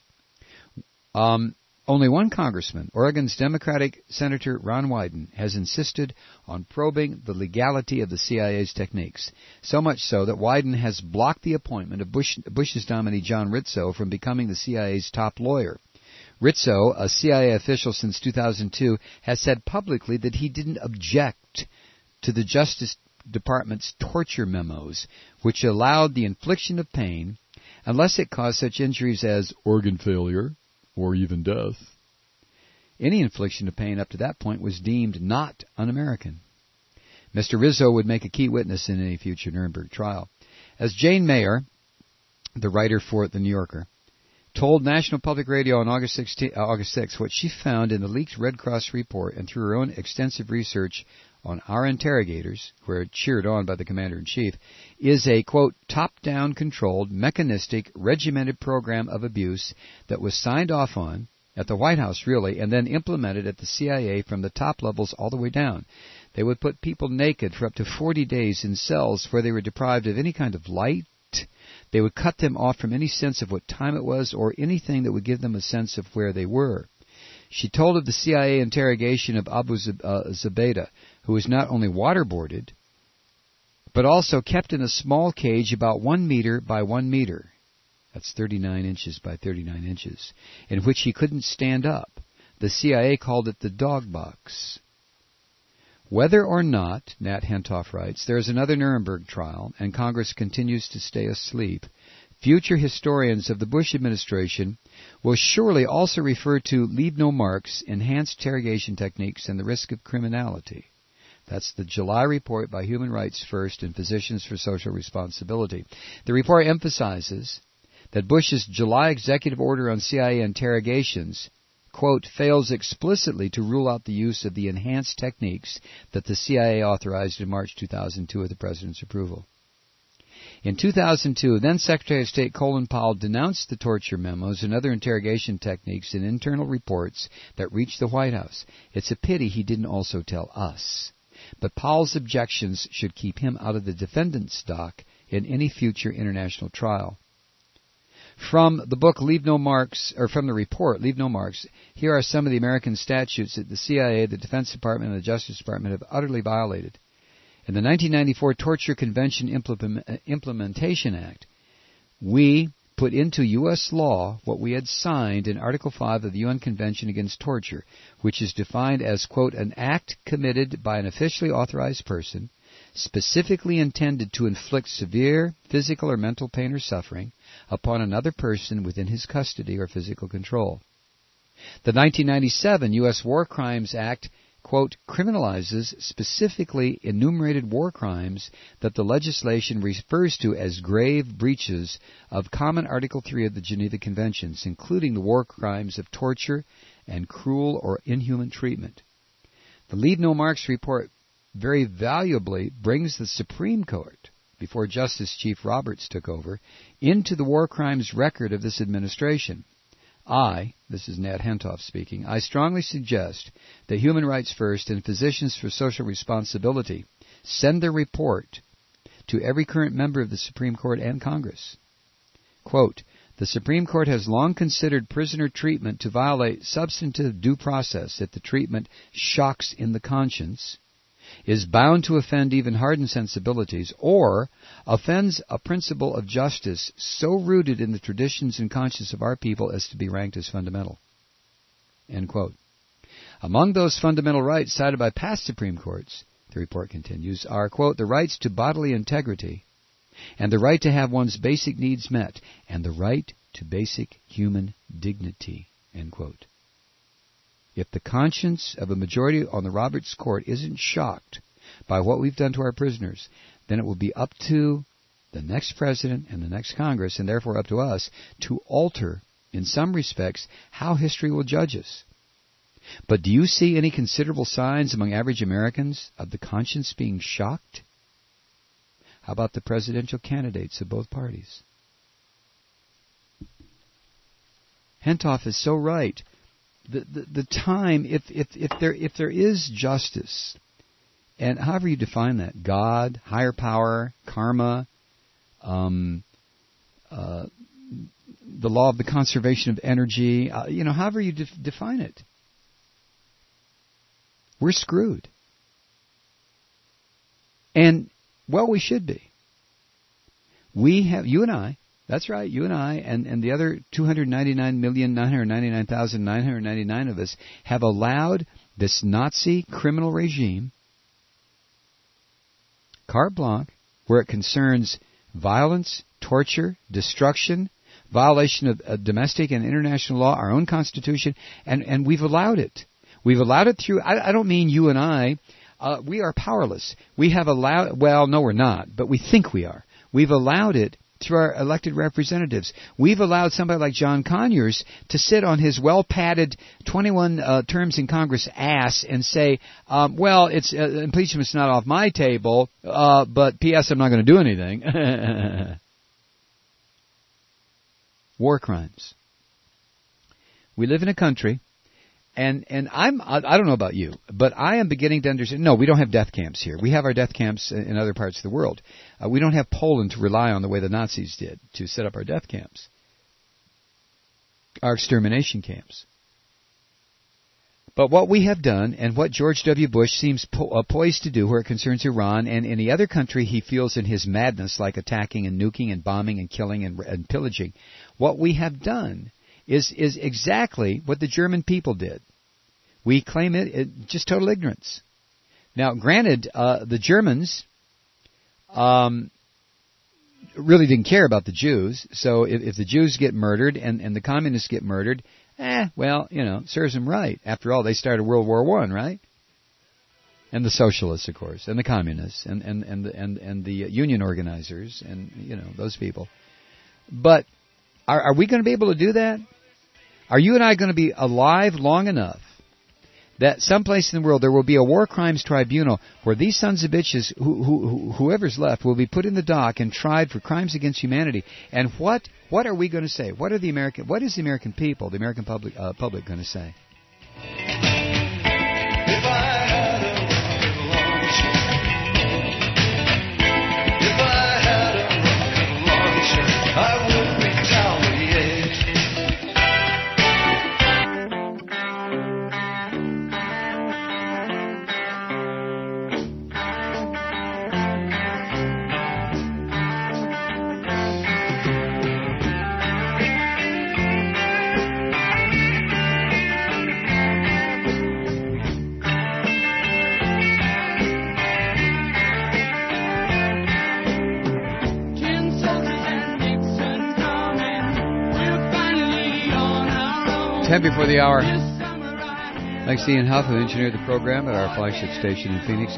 Only one congressman, Oregon's Democratic Senator Ron Wyden, has insisted on probing the legality of the CIA's techniques, so much so that Wyden has blocked the appointment of Bush's nominee John Rizzo from becoming the CIA's top lawyer. Rizzo, a CIA official since 2002, has said publicly that he didn't object to the Justice Department's torture memos, which allowed the infliction of pain unless it caused such injuries as organ failure or even death. Any infliction of pain up to that point was deemed not un-American. Mr. Rizzo would make a key witness in any future Nuremberg trial. As Jane Mayer, the writer for The New Yorker, told National Public Radio on August 6, what she found in the leaked Red Cross report and through her own extensive research on our interrogators, who are cheered on by the Commander-in-Chief, is a, quote, top-down controlled, mechanistic, regimented program of abuse that was signed off on at the White House, really, and then implemented at the CIA from the top levels all the way down. They would put people naked for up to 40 days in cells where they were deprived of any kind of light. They would cut them off from any sense of what time it was or anything that would give them a sense of where they were. She told of the CIA interrogation of Abu Zubaydah, who was not only waterboarded, but also kept in a small cage about 1 meter by 1 meter. That's 39 inches by 39 inches, in which he couldn't stand up. The CIA called it the dog box. Whether or not, Nat Hentoff writes, there is another Nuremberg trial, and Congress continues to stay asleep, future historians of the Bush administration will surely also refer to Leave No Marks, enhanced interrogation techniques, and the risk of criminality. That's the July report by Human Rights First and Physicians for Social Responsibility. The report emphasizes that Bush's July executive order on CIA interrogations, quote, fails explicitly to rule out the use of the enhanced techniques that the CIA authorized in March 2002 with the President's approval. In 2002, then Secretary of State Colin Powell denounced the torture memos and other interrogation techniques in internal reports that reached the White House. It's a pity he didn't also tell us. But Powell's objections should keep him out of the defendant's dock in any future international trial. From the book Leave No Marks, or from the report Leave No Marks, here are some of the American statutes that the CIA, the Defense Department, and the Justice Department have utterly violated. In the 1994 Torture Convention Implementation Act, we put into U.S. law what we had signed in Article 5 of the UN Convention Against Torture, which is defined as, quote, an act committed by an officially authorized person specifically intended to inflict severe physical or mental pain or suffering upon another person within his custody or physical control. The 1997 U.S. War Crimes Act, quote, criminalizes specifically enumerated war crimes that the legislation refers to as grave breaches of common Article 3 of the Geneva Conventions, including the war crimes of torture and cruel or inhuman treatment. The Leave No Marks report very valuably brings the Supreme Court, before Justice Chief Roberts took over, into the war crimes record of this administration. This is Nat Hentoff speaking, I strongly suggest that Human Rights First and Physicians for Social Responsibility send their report to every current member of the Supreme Court and Congress. Quote, the Supreme Court has long considered prisoner treatment to violate substantive due process if the treatment shocks in the conscience, is bound to offend even hardened sensibilities, or offends a principle of justice so rooted in the traditions and conscience of our people as to be ranked as fundamental. End quote. Among those fundamental rights cited by past Supreme Courts, the report continues, are, quote, the rights to bodily integrity, and the right to have one's basic needs met, and the right to basic human dignity, end quote. If the conscience of a majority on the Roberts Court isn't shocked by what we've done to our prisoners, then it will be up to the next president and the next Congress, and therefore up to us, to alter, in some respects, how history will judge us. But do you see any considerable signs among average Americans of the conscience being shocked? How about the presidential candidates of both parties? Hentoff is so right. The time, if there is justice, and however you define that, God, higher power, karma, the law of the conservation of energy, however you define it, we're screwed. And, well, we should be. We have, you and I, that's right, you and I, and the other 299,999,999 of us have allowed this Nazi criminal regime, carte blanche, where it concerns violence, torture, destruction, violation of domestic and international law, our own Constitution, and we've allowed it. We've allowed it through, I don't mean you and I, we are powerless. We have allowed, well, no we're not, but we think we are. We've allowed it through our elected representatives. We've allowed somebody like John Conyers to sit on his well-padded 21 terms in Congress ass and say, well, it's impeachment's not off my table, but P.S. I'm not going to do anything. War crimes. We live in a country, and I don't know about you, but I am beginning to understand. No, we don't have death camps here. We have our death camps in other parts of the world. We don't have Poland to rely on the way the Nazis did to set up our death camps, our extermination camps. But what we have done, and what George W. Bush seems poised to do where it concerns Iran and any other country he feels in his madness, like attacking and nuking and bombing and killing and pillaging, what we have done is exactly what the German people did. We claim it just total ignorance. Now, granted, the Germans really didn't care about the Jews, so if the Jews get murdered and the communists get murdered, well, serves them right. After all, they started World War I, right? And the socialists, of course, and the communists, and the union organizers, and those people. But are we going to be able to do that? Are you and I going to be alive long enough that someplace in the world there will be a war crimes tribunal where these sons of bitches, whoever's left, will be put in the dock and tried for crimes against humanity? And what are we going to say? What is the American people, the American public going to say? 10 before the hour. Thanks to Ian Huff, who engineered the program at our flagship station in Phoenix,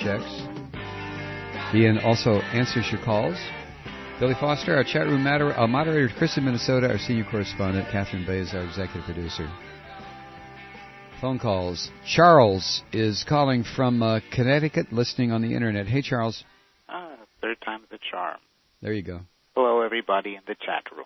KPHX. Ian also answers your calls. Billy Foster, our chat room moderator, Chris in Minnesota, our senior correspondent, Catherine Bay is our executive producer. Phone calls. Charles is calling from Connecticut, listening on the Internet. Hey, Charles. Third time's the charm. There you go. Hello, everybody in the chat room.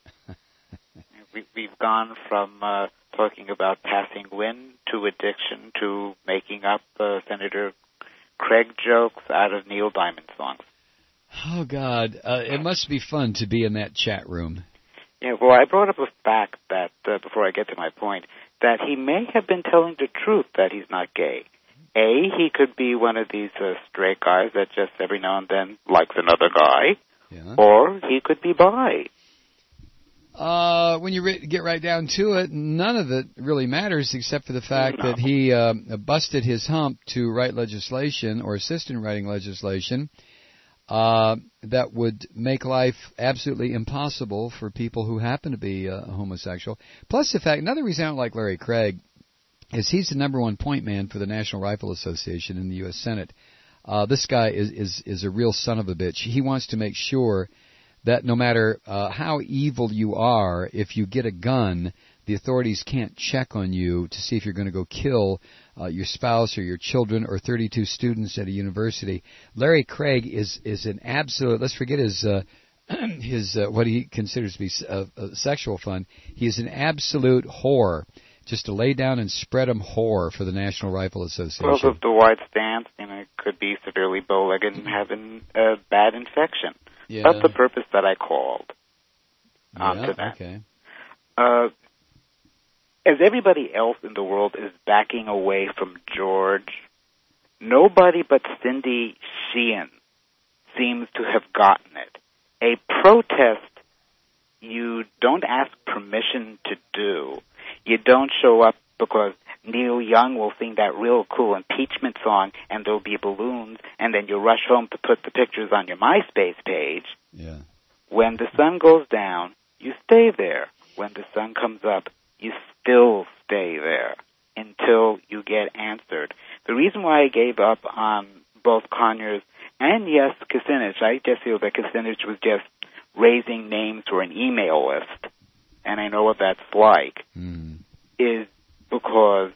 We've gone from talking about passing wind to addiction to making up Senator Craig jokes out of Neil Diamond songs. Oh, God. It must be fun to be in that chat room. Yeah, well, I brought up a fact that, before I get to my point, that he may have been telling the truth that he's not gay. A, he could be one of these straight guys that just every now and then likes another guy, or he could be bi. When you get right down to it, none of it really matters except for the fact that he busted his hump to write legislation or assist in writing legislation that would make life absolutely impossible for people who happen to be homosexual. Plus the fact, another reason I don't like Larry Craig is he's the number one point man for the National Rifle Association in the U.S. Senate. This guy is a real son of a bitch. He wants to make sure that no matter how evil you are, if you get a gun, the authorities can't check on you to see if you're going to go kill your spouse or your children or 32 students at a university. Larry Craig is an absolute, let's forget his what he considers to be sexual fun. He is an absolute whore. Just a lay down and spread 'em whore for the National Rifle Association. Well, the wide stance, it could be severely bow-legged and having a bad infection. Yeah. That's the purpose that I called onto that. Okay. As everybody else in the world is backing away from George, nobody but Cindy Sheehan seems to have gotten it. A protest you don't ask permission to do. You don't show up because Neil Young will sing that real cool impeachment song and there'll be balloons, and then you rush home to put the pictures on your MySpace page. Yeah. When the sun goes down, you stay there. When the sun comes up, you still stay there until you get answered. The reason why I gave up on both Conyers and, yes, Kucinich, I just feel that Kucinich was just raising names for an email list, and I know what that's like, is because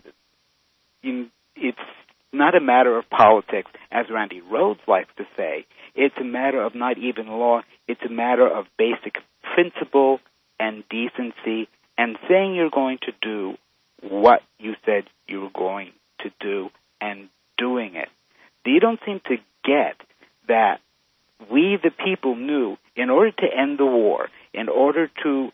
it's not a matter of politics, as Randy Rhoads likes to say. It's a matter of not even law. It's a matter of basic principle and decency and saying you're going to do what you said you were going to do and doing it. You don't seem to get that we, the people, knew in order to end the war, in order to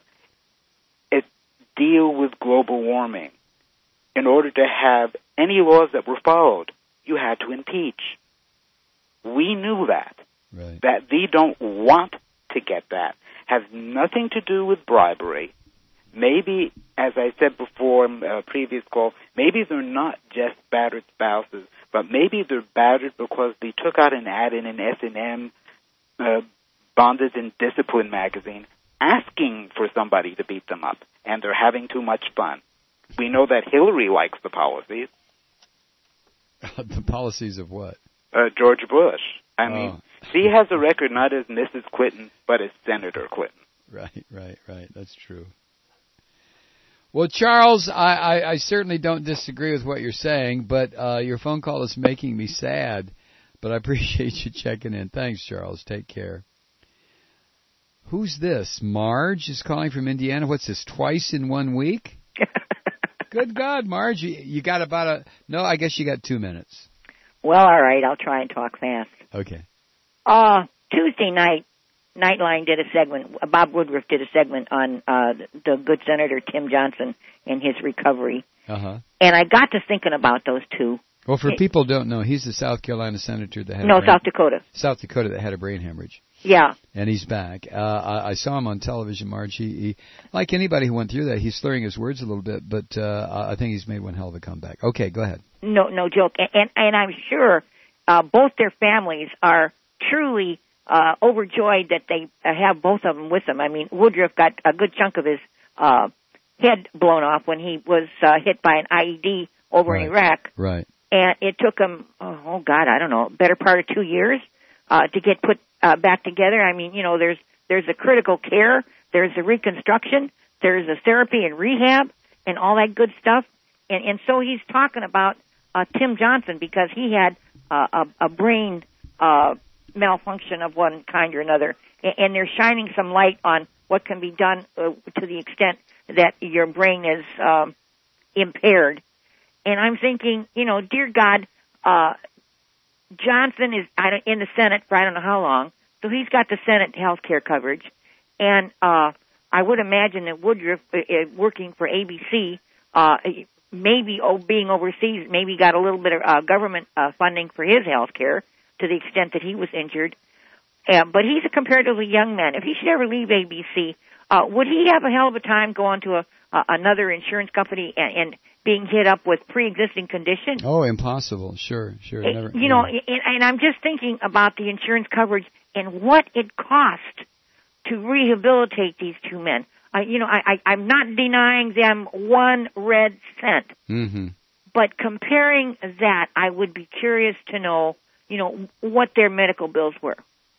deal with global warming, in order to have any laws that were followed, you had to impeach. We knew that. Right. That they don't want to get that. Has nothing to do with bribery. Maybe, as I said before in a previous call, maybe they're not just battered spouses, but maybe they're battered because they took out an ad in an S&M Bondage and Discipline magazine asking for somebody to beat them up, and they're having too much fun. We know that Hillary likes the policies. The policies of what? George Bush. I mean, she has a record not as Mrs. Clinton, but as Senator Clinton. Right. That's true. Well, Charles, I certainly don't disagree with what you're saying, but your phone call is making me sad. But I appreciate you checking in. Thanks, Charles. Take care. Who's this? Marge is calling from Indiana. What's this, twice in 1 week? Good God, Marge. You got about no, I guess you got 2 minutes. Well, all right. I'll try and talk fast. Okay. Tuesday night, Nightline did a segment, Bob Woodruff did a segment on the good Senator Tim Johnson and his recovery. Uh-huh. And I got to thinking about those two. Well, for people who don't know, he's the South Carolina senator that had South Dakota. South Dakota that had a brain hemorrhage. Yeah. And he's back. I saw him on television, Marge. He like anybody who went through that, he's slurring his words a little bit, but I think he's made one hell of a comeback. Okay, go ahead. No joke. And I'm sure both their families are truly overjoyed that they have both of them with them. I mean, Woodruff got a good chunk of his head blown off when he was hit by an IED over in Iraq. Right. And it took him, oh God, I don't know, better part of 2 years to get put back together. I mean, there's the critical care, there's the reconstruction, there's the therapy and rehab, and all that good stuff. And so he's talking about Tim Johnson because he had a brain malfunction of one kind or another, and they're shining some light on what can be done to the extent that your brain is impaired. And I'm thinking, dear God, Johnson is in the Senate for I don't know how long, so he's got the Senate health care coverage. And I would imagine that Woodruff, working for ABC, maybe being overseas, maybe got a little bit of government funding for his health care to the extent that he was injured. But he's a comparatively young man. If he should ever leave ABC, would he have a hell of a time going to another insurance company and being hit up with pre-existing conditions? Oh, impossible. Sure. Never, and I'm just thinking about the insurance coverage and what it cost to rehabilitate these two men. I'm not denying them one red cent. Mm-hmm. But comparing that, I would be curious to know, what their medical bills were.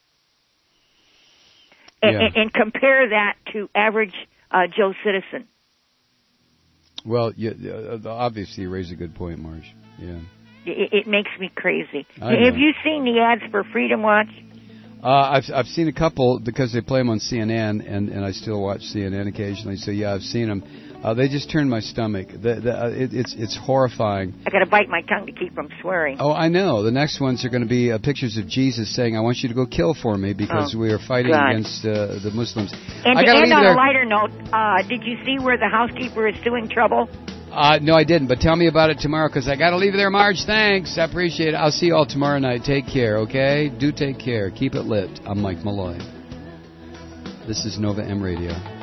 And compare that to average Joe citizen. Well, obviously you raise a good point, Marge. Yeah. It makes me crazy. Have you seen the ads for Freedom Watch? I've seen a couple because they play them on CNN, and I still watch CNN occasionally. So yeah, I've seen them. They just turned my stomach. It's horrifying. I got to bite my tongue to keep from swearing. Oh, I know. The next ones are going to be pictures of Jesus saying, "I want you to go kill for me because we are fighting against the Muslims." And to end on a lighter note, did you see where the housekeeper is suing Trouble? No, I didn't, but tell me about it tomorrow because I got to leave there, Marge. Thanks. I appreciate it. I'll see you all tomorrow night. Take care, okay? Do take care. Keep it lit. I'm Mike Malloy. This is Nova M Radio.